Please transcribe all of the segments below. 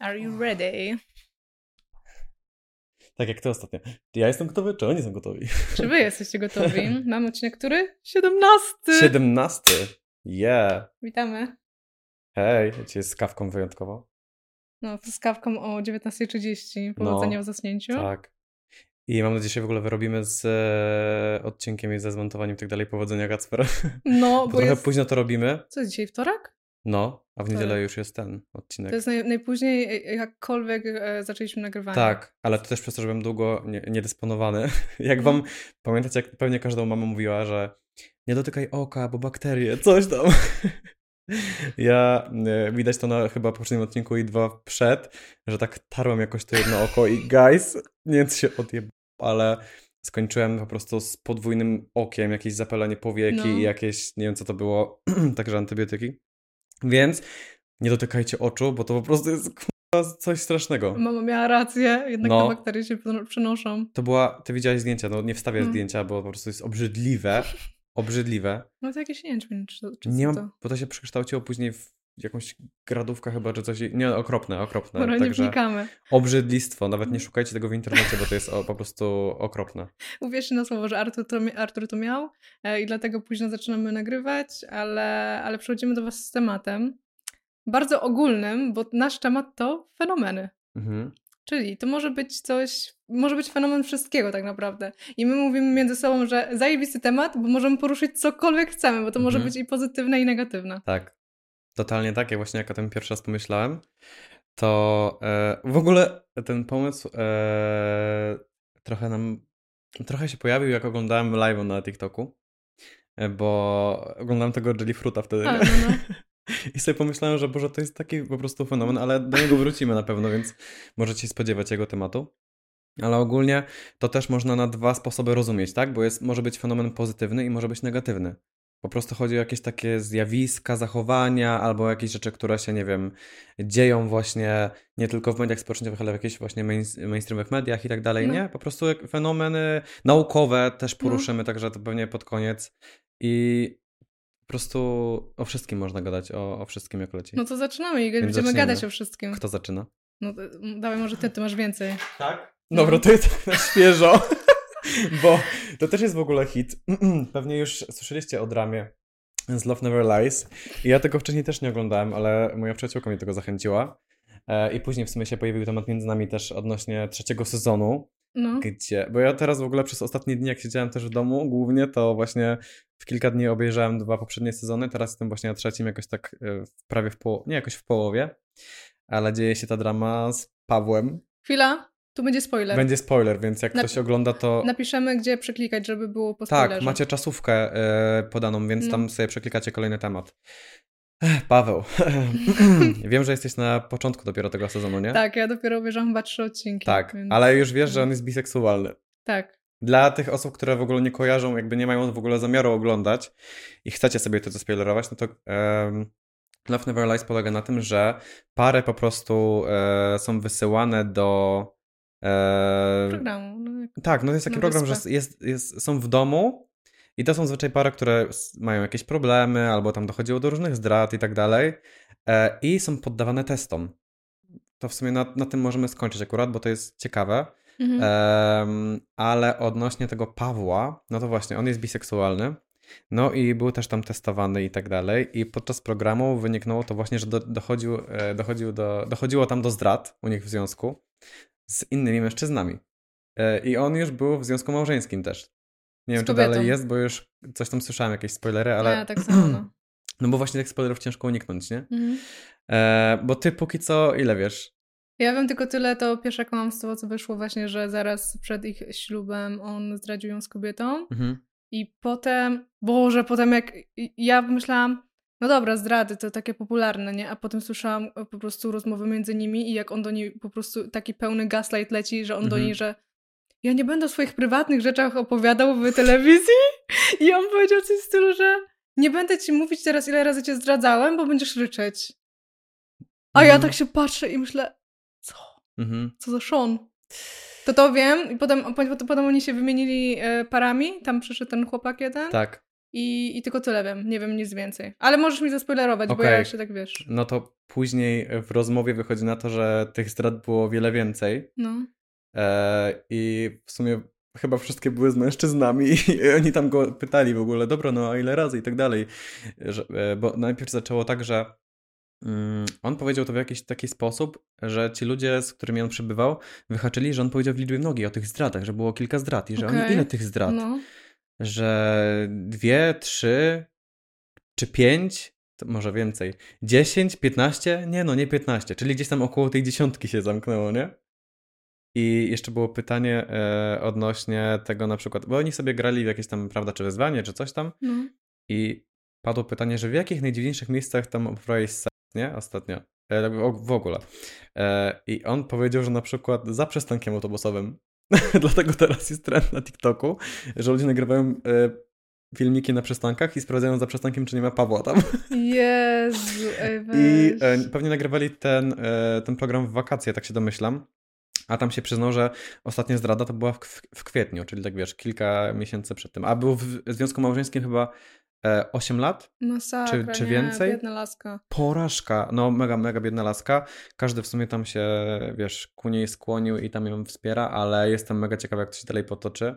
Are you ready? Tak jak ty ostatnio. Czy ja jestem gotowy, czy oni są gotowi? Czy wy jesteście gotowi? Mamy odcinek który? 17! 17. Yeah. Witamy. Hej, dzisiaj z kawką wyjątkowo. No, z kawką o 19:30. Powodzenia w zasnięciu. Tak. I mam nadzieję, że w ogóle wyrobimy z odcinkiem i ze zmontowaniem i tak dalej. Powodzenia, Kacper. No, bo trochę późno to robimy. Co jest dzisiaj, wtorek? No, a w niedzielę Wtorek. już jest ten odcinek. To jest najpóźniej jakkolwiek zaczęliśmy nagrywanie. Tak, ale to też przez to, że byłem długo niedysponowany. Jak wam pamiętacie, jak pewnie każdą mama mówiła, że nie dotykaj oka, bo bakterie, coś tam. Ja, widać to na chyba poprzednim odcinku i 2 przed, że tak tarłem jakoś to jedno oko i guys, nie wiem co się ale skończyłem po prostu z podwójnym okiem, jakieś zapalenie powieki i jakieś, nie wiem co to było, także antybiotyki. Więc nie dotykajcie oczu, bo to po prostu jest coś strasznego. Mama miała rację, jednak te bakterie się przenoszą. To była, ty widziałaś zdjęcia, no nie wstawiaj zdjęcia, bo po prostu jest obrzydliwe. Obrzydliwe. No to jakieś jęczmień, czy nie mam, to? Bo to się przekształciło później w jakąś gradówkę chyba, czy coś. Nie, okropne. Dobra, nie wnikamy. Obrzydlistwo. Nawet nie szukajcie tego w internecie, bo to jest po prostu okropne. Uwierzcie na słowo, że Artur to miał i dlatego późno zaczynamy nagrywać, ale przechodzimy do was z tematem bardzo ogólnym, bo nasz temat to fenomeny. Mhm. Czyli to może być fenomen wszystkiego tak naprawdę. I my mówimy między sobą, że zajebisty temat, bo możemy poruszyć cokolwiek chcemy, bo to może być i pozytywne, i negatywne. Tak. Totalnie tak. Ja właśnie jak o tym pierwszy raz pomyślałem, to w ogóle ten pomysł trochę się pojawił, jak oglądałem live'a na TikToku, bo oglądałem tego Jellyfruita wtedy. No. I sobie pomyślałem, że Boże, to jest taki po prostu fenomen, ale do niego wrócimy na pewno, więc możecie się spodziewać jego tematu. Ale ogólnie to też można na 2 sposoby rozumieć, tak? Bo może być fenomen pozytywny i może być negatywny. Po prostu chodzi o jakieś takie zjawiska, zachowania albo jakieś rzeczy, które się, nie wiem, dzieją właśnie nie tylko w mediach społecznościowych, ale w jakichś właśnie mainstreamowych mediach i tak dalej, nie? Po prostu fenomeny naukowe też poruszymy, także to pewnie pod koniec. I po prostu o wszystkim można gadać, o wszystkim jak leci. No to zaczynamy i będziemy gadać o wszystkim. Kto zaczyna? No dawaj może ty masz więcej. Tak? Dobra, to jest tak na świeżo, bo to też jest w ogóle hit. Pewnie już słyszeliście o dramie z Love Never Lies. I ja tego wcześniej też nie oglądałem, ale moja przyjaciółka mnie do tego zachęciła. I później w sumie się pojawił temat między nami też odnośnie 3. sezonu. Bo ja teraz w ogóle przez ostatnie dni, jak siedziałem też w domu głównie, to właśnie w kilka dni obejrzałem 2 poprzednie sezony. Teraz jestem właśnie na 3, jakoś tak prawie jakoś w połowie. Ale dzieje się ta drama z Pawłem. Chwila. Tu będzie spoiler. Będzie spoiler, więc jak ktoś ogląda, to... Napiszemy, gdzie przeklikać, żeby było po spoilerze. Tak, macie czasówkę podaną, więc tam sobie przeklikacie kolejny temat. Paweł, wiem, że jesteś na początku dopiero tego sezonu, nie? Tak, ja dopiero obejrzałam chyba 3 odcinki. Tak, więc... ale już wiesz, że on jest biseksualny. Tak. Dla tych osób, które w ogóle nie kojarzą, jakby nie mają w ogóle zamiaru oglądać i chcecie sobie to zaspoilerować, no to... Love Never Lies polega na tym, że pary po prostu są wysyłane do... programu. Tak, no to jest taki program, że są w domu i to są zazwyczaj pary, które mają jakieś problemy albo tam dochodziło do różnych zdrad i tak dalej i są poddawane testom. To w sumie na tym możemy skończyć akurat, bo to jest ciekawe. Ale odnośnie tego Pawła, no to właśnie, on jest biseksualny. No i był też tam testowany i tak dalej i podczas programu wyniknęło to właśnie, że dochodziło tam do zdrad u nich w związku z innymi mężczyznami. I on już był w związku małżeńskim też. Nie wiem, czy dalej jest, bo już coś tam słyszałem, jakieś spoilery, ale... Ja tak samo. No bo właśnie tych spoilerów ciężko uniknąć, nie? Bo ty póki co ile wiesz? Ja wiem tylko tyle, to pierwsze kłamstwo, co wyszło właśnie, że zaraz przed ich ślubem on zdradził ją z kobietą. I potem, potem jak ja myślałam, no dobra, zdrady to takie popularne, nie? A potem słyszałam po prostu rozmowy między nimi i jak on do niej po prostu taki pełny gaslight leci, że on do niej, że ja nie będę o swoich prywatnych rzeczach opowiadał w telewizji. I on powiedział coś w stylu, że nie będę ci mówić teraz, ile razy cię zdradzałem, bo będziesz ryczeć. A ja tak się patrzę i myślę, co? Co za Sean? To wiem i potem oni się wymienili parami, tam przyszedł ten chłopak jeden. Tak. i tylko tyle wiem. Nie wiem nic więcej. Ale możesz mi zaspoilerować, bo ja się tak wiesz. No to później w rozmowie wychodzi na to, że tych zdrad było o wiele więcej. No. I w sumie chyba wszystkie były z mężczyznami i oni tam go pytali w ogóle, dobra, no a ile razy i tak dalej. Bo najpierw zaczęło tak, że on powiedział to w jakiś taki sposób, że ci ludzie, z którymi on przebywał, wyhaczyli, że on powiedział w liczbie mnogiej o tych zdradach, że było kilka zdrad i że oni ile tych zdrad? No. Że 2, 3 czy 5, to może więcej, 10, 15? Nie 15, czyli gdzieś tam około tej 10 się zamknęło, nie? I jeszcze było pytanie odnośnie tego na przykład, bo oni sobie grali w jakieś tam, prawda, czy wyzwanie, czy coś tam i padło pytanie, że w jakich najdziwniejszych miejscach tam oprowadzałeś seks, nie? Ostatnio. W ogóle. I on powiedział, że na przykład za przystankiem autobusowym, dlatego teraz jest trend na TikToku, że ludzie nagrywają filmiki na przystankach i sprawdzają za przystankiem, czy nie ma Pawła tam. Jezu, ej, weź. I pewnie nagrywali ten program w wakacje, tak się domyślam. A tam się przyznał, że ostatnia zdrada to była w kwietniu, czyli tak wiesz, kilka miesięcy przed tym. A był w związku małżeńskim chyba 8 lat? Masakra, czy więcej? Biedna laska. Porażka. No mega, mega biedna laska. Każdy w sumie tam się, wiesz, ku niej skłonił i tam ją wspiera, ale jestem mega ciekaw, jak to się dalej potoczy.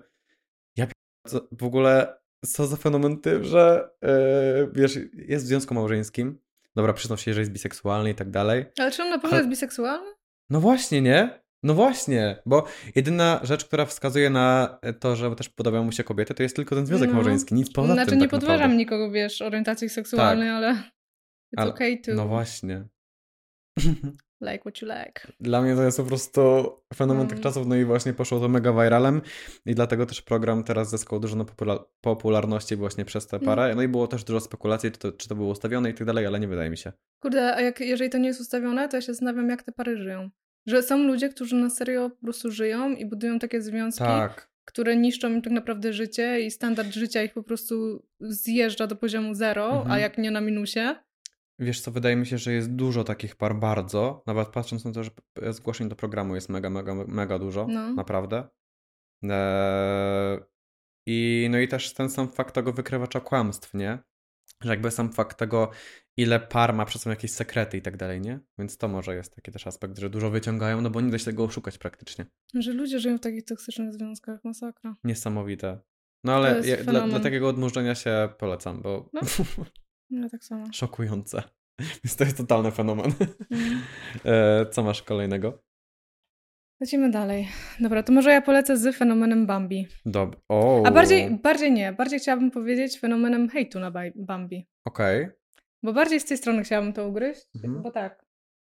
W ogóle co za fenomen ty, że wiesz, jest w związku małżeńskim. Dobra, przyznał się, że jest biseksualny i tak dalej. Ale czy on na pewno jest biseksualny? No właśnie, nie? No właśnie, bo jedyna rzecz, która wskazuje na to, że też podobają mu się kobiety, to jest tylko ten związek małżeński, nic poza tym. Znaczy nie podważam nikogo, wiesz, orientacji seksualnej, ale it's okay to... No właśnie. Like what you like. Dla mnie to jest po prostu fenomen tych czasów, no i właśnie poszło to mega viralem i dlatego też program teraz zyskał dużo na popularności właśnie przez tę parę. No i było też dużo spekulacji, czy to było ustawione i tak dalej, ale nie wydaje mi się. Kurde, a jeżeli to nie jest ustawione, to ja się zastanawiam, jak te pary żyją. Że są ludzie, którzy na serio po prostu żyją i budują takie związki, które niszczą im tak naprawdę życie i standard życia ich po prostu zjeżdża do poziomu 0, a jak nie na minusie. Wiesz co, wydaje mi się, że jest dużo takich par bardzo, nawet patrząc na to, że zgłoszeń do programu jest mega, mega, mega dużo, naprawdę. No i też ten sam fakt tego wykrywacza kłamstw, nie? Że jakby sam fakt tego, ile par ma przed sobą jakieś sekrety i tak dalej, nie? Więc to może jest taki też aspekt, że dużo wyciągają, no bo nie da się tego oszukać praktycznie. Że ludzie żyją w takich toksycznych związkach, masakra. Niesamowite. No ale dla takiego odmurzenia się polecam, bo... No tak samo. Szokujące. Więc to jest totalny fenomen. Co masz kolejnego? Lecimy dalej. Dobra, to może ja polecę z fenomenem Bambi. Dobra. A bardziej chciałabym powiedzieć fenomenem hejtu na Bambi. Okej. Bo bardziej z tej strony chciałabym to ugryźć, bo tak.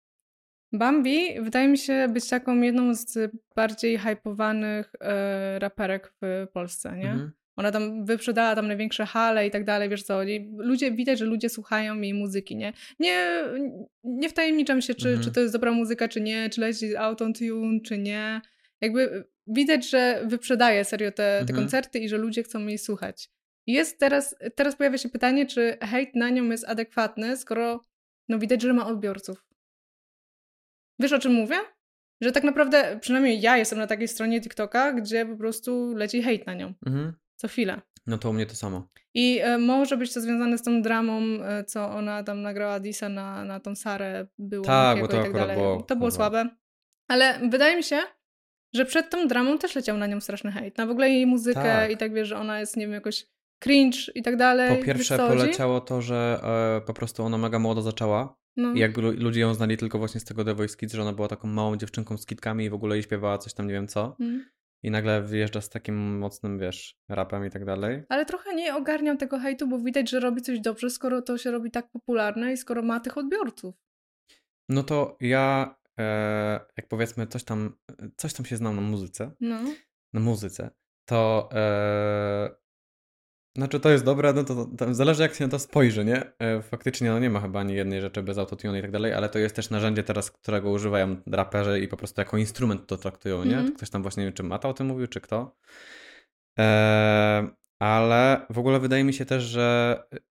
Bambi wydaje mi się być taką jedną z bardziej hypowanych raperek w Polsce, nie? Ona tam wyprzedała tam największe hale i tak dalej, wiesz co, widać, że ludzie słuchają jej muzyki, nie? Nie wtajemniczam się, czy to jest dobra muzyka, czy nie, czy leci autotune, czy nie. Jakby widać, że wyprzedaje serio te koncerty i że ludzie chcą jej słuchać. I jest teraz pojawia się pytanie, czy hejt na nią jest adekwatny, skoro widać, że ma odbiorców. Wiesz, o czym mówię? Że tak naprawdę, przynajmniej ja jestem na takiej stronie TikToka, gdzie po prostu leci hejt na nią. Co chwilę. No to u mnie to samo. I może być to związane z tą dramą, co ona tam nagrała Disa na tą Sarę. Było tak, bo to i tak dalej. To było słabe. Ale wydaje mi się, że przed tą dramą też leciał na nią straszny hejt. Na w ogóle jej muzykę i tak wiesz, że ona jest, nie wiem, jakoś cringe i tak dalej. Po pierwsze poleciało to, że po prostu ona mega młodo zaczęła. I jakby ludzie ją znali tylko właśnie z tego The Voice Kids, że ona była taką małą dziewczynką z kitkami i w ogóle jej śpiewała coś tam nie wiem co. I nagle wyjeżdża z takim mocnym, wiesz, rapem i tak dalej. Ale trochę nie ogarniam tego hejtu, bo widać, że robi coś dobrze, skoro to się robi tak popularne i skoro ma tych odbiorców. No to ja, jak powiedzmy, coś tam się znam na muzyce. Na muzyce. To znaczy to jest dobre, no to zależy jak się na to spojrzy, nie? Faktycznie no nie ma chyba ani jednej rzeczy bez autotune i tak dalej, ale to jest też narzędzie teraz, którego używają raperzy i po prostu jako instrument to traktują, nie? Ktoś tam właśnie, nie wiem, czy Mata o tym mówił, czy kto. Ale w ogóle wydaje mi się też, że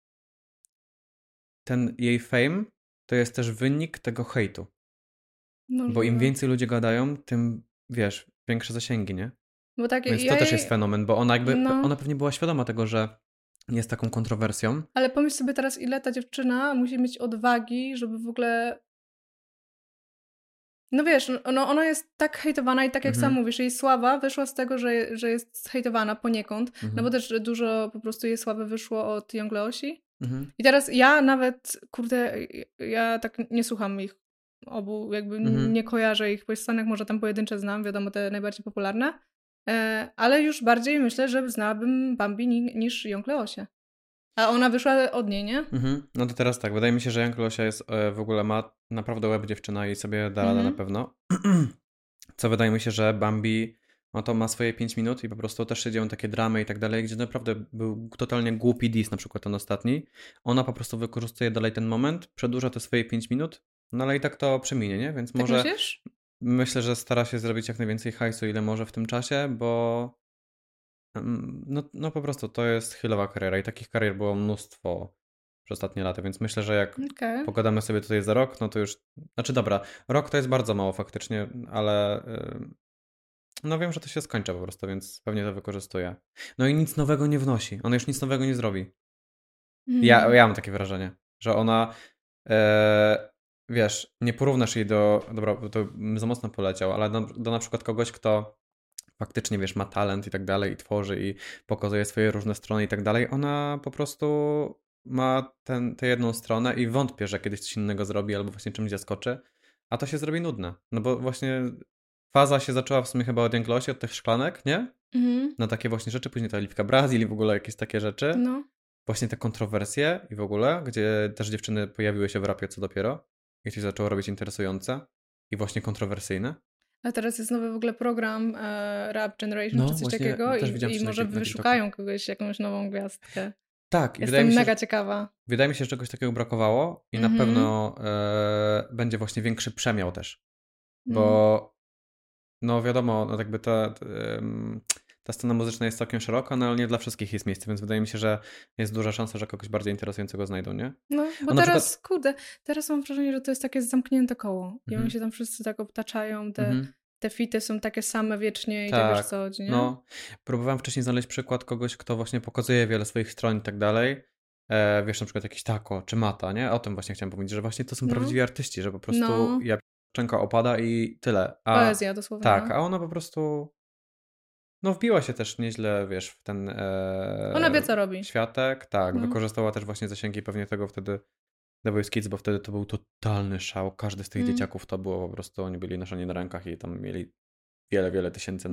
ten jej fame to jest też wynik tego hejtu. Bo im więcej ludzie gadają, tym, wiesz, większe zasięgi, nie? Bo tak, więc to też jest fenomen, bo ona ona pewnie była świadoma tego, że jest taką kontrowersją. Ale pomyśl sobie teraz, ile ta dziewczyna musi mieć odwagi, żeby w ogóle... No wiesz, ona jest tak hejtowana i tak jak sam mówisz, jej sława wyszła z tego, że jest hejtowana poniekąd, no bo też dużo po prostu jej sławy wyszło od Young Leosi. I teraz ja nawet, kurde, ja tak nie słucham ich obu, jakby nie kojarzę ich piosenek, może tam pojedyncze znam, wiadomo, te najbardziej popularne, ale już bardziej myślę, że znałabym Bambi niż Young Leosie. A ona wyszła od niej, nie? No to teraz tak, wydaje mi się, że Young Leosia jest, w ogóle ma naprawdę łeb dziewczyna i sobie da radę na pewno. Co wydaje mi się, że Bambi no to ma swoje 5 minut i po prostu też się dzieją takie dramy i tak dalej, gdzie naprawdę był totalnie głupi diss, na przykład ten ostatni. Ona po prostu wykorzystuje dalej ten moment, przedłuża te swoje 5 minut, no ale i tak to przeminie, nie? Więc tak może... Myślisz? Myślę, że stara się zrobić jak najwięcej hajsu, ile może w tym czasie, bo no po prostu to jest chylowa kariera i takich karier było mnóstwo przez ostatnie lata, więc myślę, że jak pogadamy sobie tutaj za rok, no to już... Znaczy dobra, rok to jest bardzo mało faktycznie, ale no wiem, że to się skończy po prostu, więc pewnie to wykorzystuję. No i nic nowego nie wnosi. Ona już nic nowego nie zrobi. Ja mam takie wrażenie, że ona... wiesz, nie porównasz jej do... Dobra, to za mocno poleciał, ale do na przykład kogoś, kto faktycznie, wiesz, ma talent i tak dalej i tworzy i pokazuje swoje różne strony i tak dalej. Ona po prostu ma tę jedną stronę i wątpię, że kiedyś coś innego zrobi albo właśnie czymś zaskoczy, a to się zrobi nudne. No bo właśnie faza się zaczęła w sumie chyba od Young Leosi, od tych szklanek, nie? Na takie właśnie rzeczy, później ta Oliwka Brazil i w ogóle jakieś takie rzeczy. No. Właśnie te kontrowersje i w ogóle, gdzie też dziewczyny pojawiły się w rapie co dopiero i się zaczęło robić interesujące i właśnie kontrowersyjne. A teraz jest nowy w ogóle program Rap Generation czy coś takiego i może wyszukają kogoś, jakąś nową gwiazdkę. Tak. Jestem mega ciekawa. Wydaje mi się, że czegoś takiego brakowało i na pewno będzie właśnie większy przemiał też. Bo no wiadomo, no jakby ta scena muzyczna jest całkiem szeroka, no ale nie dla wszystkich jest miejsce, więc wydaje mi się, że jest duża szansa, że kogoś bardziej interesującego znajdą, nie? No, bo teraz, kurde, teraz mam wrażenie, że to jest takie zamknięte koło. I oni się tam wszyscy tak obtaczają, te fity są takie same wiecznie i tak wiesz co chodzi, nie? No, próbowałem wcześniej znaleźć przykład kogoś, kto właśnie pokazuje wiele swoich stron i tak dalej. Wiesz, na przykład jakiś Tako czy Mata, nie? O tym właśnie chciałem powiedzieć, że właśnie to są prawdziwi artyści, że po prostu jabłczynka opada i tyle. Poezja dosłownie. Tak, a ona po prostu no wbiła się też nieźle, wiesz, w ten ona wie, co robi. Światek. Tak, wykorzystała też właśnie zasięgi pewnie tego wtedy The Voice Kids, bo wtedy to był totalny szał. Każdy z tych dzieciaków to było po prostu, oni byli noszeni na rękach i tam mieli wiele tysięcy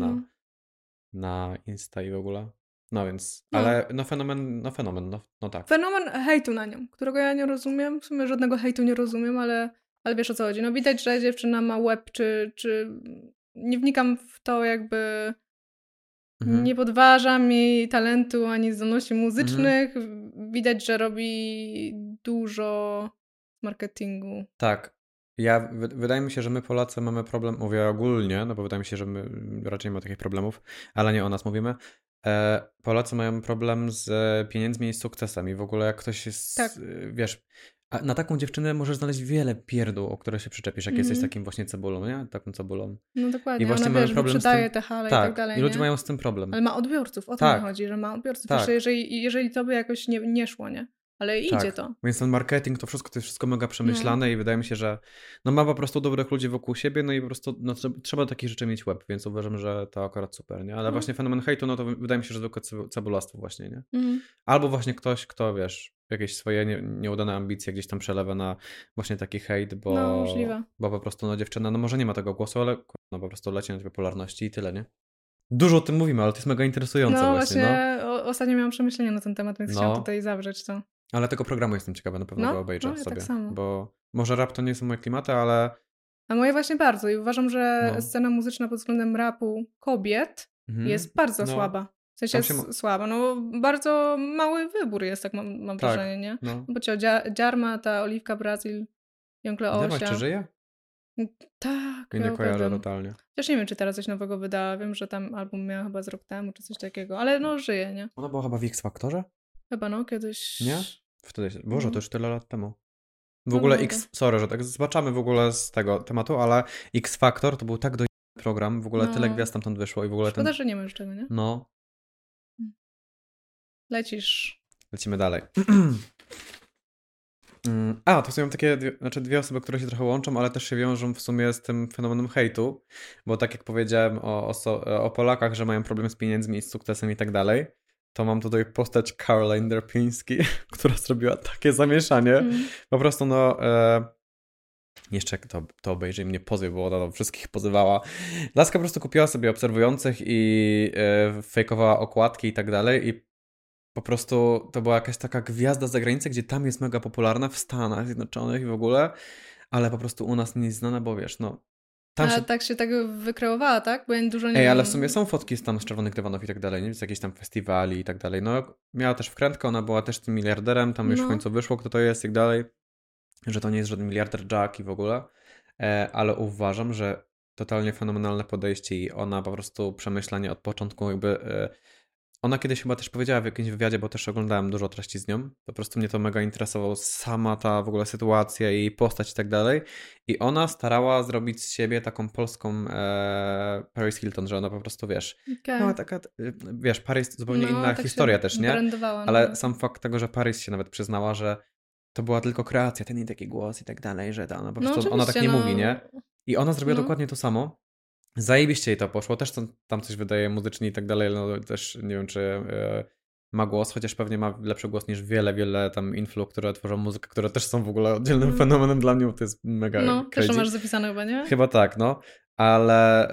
na Insta i w ogóle. No więc, ale fenomen, no tak. Fenomen hejtu na nią, którego ja nie rozumiem. W sumie żadnego hejtu nie rozumiem, ale wiesz o co chodzi. No widać, że dziewczyna ma łeb, czy nie wnikam w to jakby... Nie podważam jej talentu ani zdolności muzycznych. Widać, że robi dużo marketingu. Tak. Wydaje mi się, że my Polacy mamy problem, mówię ogólnie, no bo wydaje mi się, że my raczej nie ma takich problemów, ale nie o nas mówimy. Polacy mają problem z pieniędzmi i sukcesem i w ogóle jak ktoś jest, wiesz, a na taką dziewczynę możesz znaleźć wiele pierdół, o które się przyczepisz, jak jesteś takim właśnie cebulą, nie? Taką cebulą. No dokładnie, i właśnie ona mamy problem wyprzedaje te hale i tak dalej, i ludzie nie? mają z tym problem. Ale ma odbiorców, o to mi chodzi, że ma odbiorców. Tak. Jeszcze jeżeli to by jakoś nie szło, nie? Ale idzie to. Więc ten marketing, to jest wszystko mega przemyślane i wydaje mi się, że no ma po prostu dobrych ludzi wokół siebie, no i po prostu no, trzeba do takich rzeczy mieć łeb, więc uważam, że to akurat super, nie? Ale właśnie fenomen hejtu, no to wydaje mi się, że zwykłe cebulastwo właśnie, nie? Albo właśnie ktoś, kto wiesz, jakieś swoje nieudane ambicje gdzieś tam przelewa na właśnie taki hejt, bo po prostu no dziewczyna, no może nie ma tego głosu, ale no po prostu leci na tej popularności i tyle, nie? Dużo o tym mówimy, ale to jest mega interesujące właśnie. Ostatnio miałam przemyślenia na ten temat, więc chciałam tutaj zawrzeć to. Ale tego programu jestem ciekawa, na pewno go obejrzę sobie. Tak samo. Bo może rap to nie są moje klimaty, ale... A moje właśnie bardzo i uważam, że scena muzyczna pod względem rapu kobiet jest bardzo słaba. W sensie jest słaba. No bardzo mały wybór jest, tak mam wrażenie, nie? No. Bo Dziarma, ta Oliwka Brazil, Young Leosia. Dziarma jeszcze żyje? Tak. I nie kojarzę totalnie. Chociaż nie wiem, czy teraz coś nowego wydała. Wiem, że tam album miała chyba z rok temu, czy coś takiego. Ale no żyje, nie? Ona była chyba w X-Factorze? Chyba kiedyś... Nie? Wtedy, Boże, to już tyle lat temu. W ogóle sorry, że tak zbaczamy w ogóle z tego tematu, ale X-Factor to był tak do program, w ogóle tyle gwiazd tamtąd wyszło i w ogóle Szkoda, że nie ma już czego, nie? No. Lecisz lecimy dalej. To są takie dwie osoby, które się trochę łączą, ale też się wiążą w sumie z tym fenomenem hejtu, bo tak jak powiedziałem o Polakach, że mają problem z pieniędzmi i z sukcesem i tak dalej, to mam tutaj postać Caroline Derpiński, która zrobiła takie zamieszanie. Po prostu jeszcze jak to obejrzy mnie pozy, bo ona wszystkich pozywała. Laska po prostu kupiła sobie obserwujących i fejkowała okładki i tak dalej i po prostu to była jakaś taka gwiazda z zagranicy, gdzie tam jest mega popularna w Stanach Zjednoczonych i w ogóle, ale po prostu u nas nie jest znana, bo wiesz, Ale tak się tego wykreowała, tak? Bo ja dużo nie wiem. Ale w sumie są fotki z czerwonych dywanów i tak dalej, nie? Z jakichś tam festiwali i tak dalej. Miała też wkrętkę, ona była też tym miliarderem, tam już w końcu wyszło, kto to jest i tak dalej, że to nie jest żaden miliarder Jack i w ogóle, ale uważam, że totalnie fenomenalne podejście i ona po prostu przemyślenie od początku jakby... Ona kiedyś chyba też powiedziała w jakimś wywiadzie, bo też oglądałem dużo treści z nią. Po prostu mnie to mega interesowało, sama ta w ogóle sytuacja i postać i tak dalej. I ona starała zrobić z siebie taką polską Paris Hilton, że ona po prostu, wiesz, była taka, wiesz, Paris zupełnie inna tak historia też, nie? Ale sam fakt tego, że Paris się nawet przyznała, że to była tylko kreacja, ten i taki głos i tak dalej, że ona po prostu, ona tak nie mówi, nie? I ona zrobiła dokładnie to samo. Zajebiście jej to poszło, też tam coś wydaje muzycznie i tak dalej, też nie wiem, czy ma głos, chociaż pewnie ma lepszy głos niż wiele tam influ, które tworzą muzykę, które też są w ogóle oddzielnym fenomenem dla mnie, bo to jest mega crazy. Też masz zapisane chyba, nie? Chyba tak, ale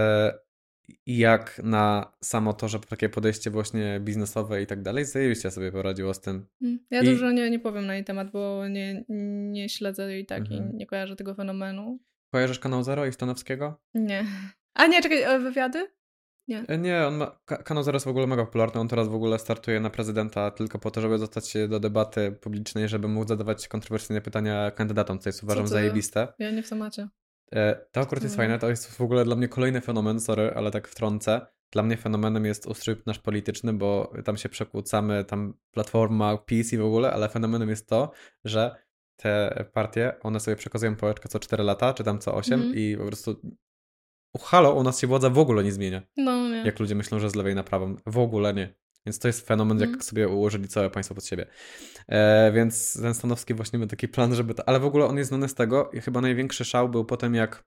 jak na samo to, że takie podejście właśnie biznesowe i tak dalej, zajebiście sobie poradziło z tym. Ja dużo nie powiem na jej temat, bo nie śledzę jej tak i nie kojarzę tego fenomenu. Kojarzysz Kanał Zero i Stanowskiego? Nie. A nie, czekaj, wywiady? Nie, Kanał Zero jest w ogóle mega popularny, on teraz w ogóle startuje na prezydenta tylko po to, żeby dostać się do debaty publicznej, żeby mógł zadawać kontrowersyjne pytania kandydatom, co jest uważam zajebiste. Ja nie w temacie. To akurat jest fajne, to jest w ogóle dla mnie kolejny fenomen, sorry, ale tak wtrącę. Dla mnie fenomenem jest ustrój nasz polityczny, bo tam się przekłócamy, tam Platforma, PiS i w ogóle, ale fenomenem jest to, że te partie, one sobie przekazują pałeczkę co 4 lata, czy tam co 8 i po prostu halo, u nas się władza w ogóle nie zmienia. No nie. Jak ludzie myślą, że z lewej na prawą. W ogóle nie. Więc to jest fenomen, jak sobie ułożyli całe państwo pod siebie. Więc ten Stanowski właśnie miał taki plan, żeby ale w ogóle on jest znany z tego i chyba największy szał był potem, jak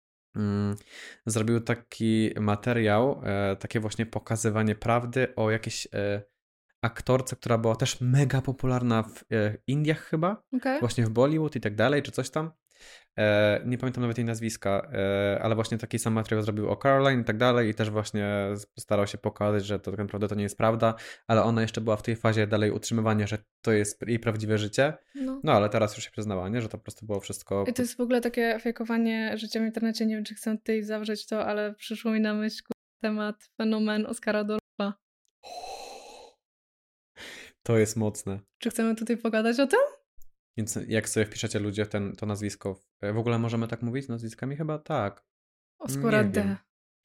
zrobił taki materiał, takie właśnie pokazywanie prawdy o jakiejś aktorce, która była też mega popularna w Indiach chyba, właśnie w Bollywood i tak dalej, czy coś tam. Nie pamiętam nawet jej nazwiska, ale właśnie taki sam materiał zrobił o Caroline i tak dalej i też właśnie starał się pokazać, że to tak naprawdę to nie jest prawda, ale ona jeszcze była w tej fazie dalej utrzymywania, że to jest jej prawdziwe życie. Ale teraz już się przyznała, nie? Że to po prostu było wszystko... I to jest w ogóle takie fejkowanie życia w internecie, nie wiem, czy chcę tutaj zawrzeć to, ale przyszło mi na myśl temat fenomen Oskara Dorfa. To jest mocne. Czy chcemy tutaj pogadać o tym? Więc jak sobie wpiszecie ludzie to nazwisko, w ogóle możemy tak mówić z nazwiskami? Chyba tak. Oskara D.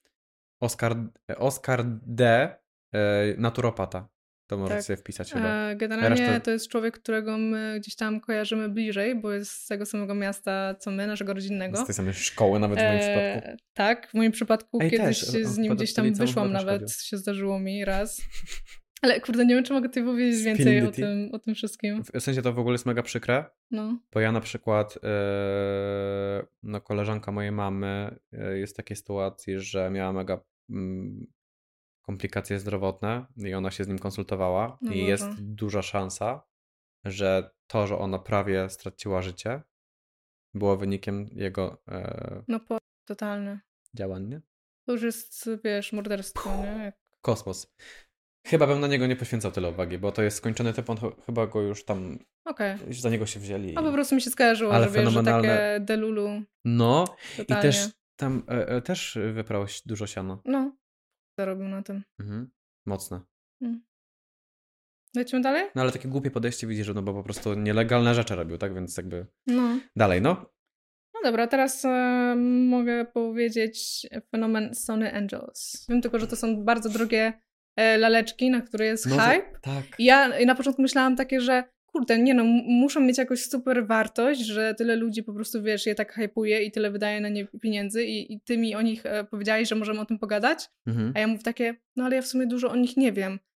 Oskar D. Naturopata. To możecie sobie wpisać chyba. Generalnie to jest człowiek, którego my gdzieś tam kojarzymy bliżej, bo jest z tego samego miasta, co my, naszego rodzinnego. Z tej samej szkoły nawet w moim przypadku. Tak, w moim przypadku kiedyś też, z nim gdzieś tam wyszłam nawet, się zdarzyło mi raz. Ale kurde, nie wiem, czy mogę tutaj powiedzieć więcej o tym wszystkim. W sensie to w ogóle jest mega przykre, bo ja na przykład koleżanka mojej mamy jest w takiej sytuacji, że miała mega komplikacje zdrowotne i ona się z nim konsultowała i jest duża szansa, że to, że ona prawie straciła życie, było wynikiem jego totalny działań, nie? To już jest, wiesz, morderstwo, nie? Kosmos. Chyba bym na niego nie poświęcał tyle uwagi, bo to jest skończony typ, on chyba go już tam za niego się wzięli. A po prostu mi się skojarzyło, ale że wiesz, że takie delulu. I też tam też wyprał dużo siana. Zarobił na tym. Mocne. Lecimy dalej? Ale takie głupie podejście widzisz, że bo po prostu nielegalne rzeczy robił, tak? Więc jakby dalej, No dobra, teraz mogę powiedzieć fenomen Sony Angels. Wiem tylko, że to są bardzo drogie laleczki, na które jest hype. Tak. I ja na początku myślałam takie, że kurde, muszą mieć jakąś super wartość, że tyle ludzi po prostu, wiesz, je tak hypuje i tyle wydaje na nie pieniędzy i ty mi o nich powiedziałeś, że możemy o tym pogadać, a ja mówię takie, ale ja w sumie dużo o nich nie wiem,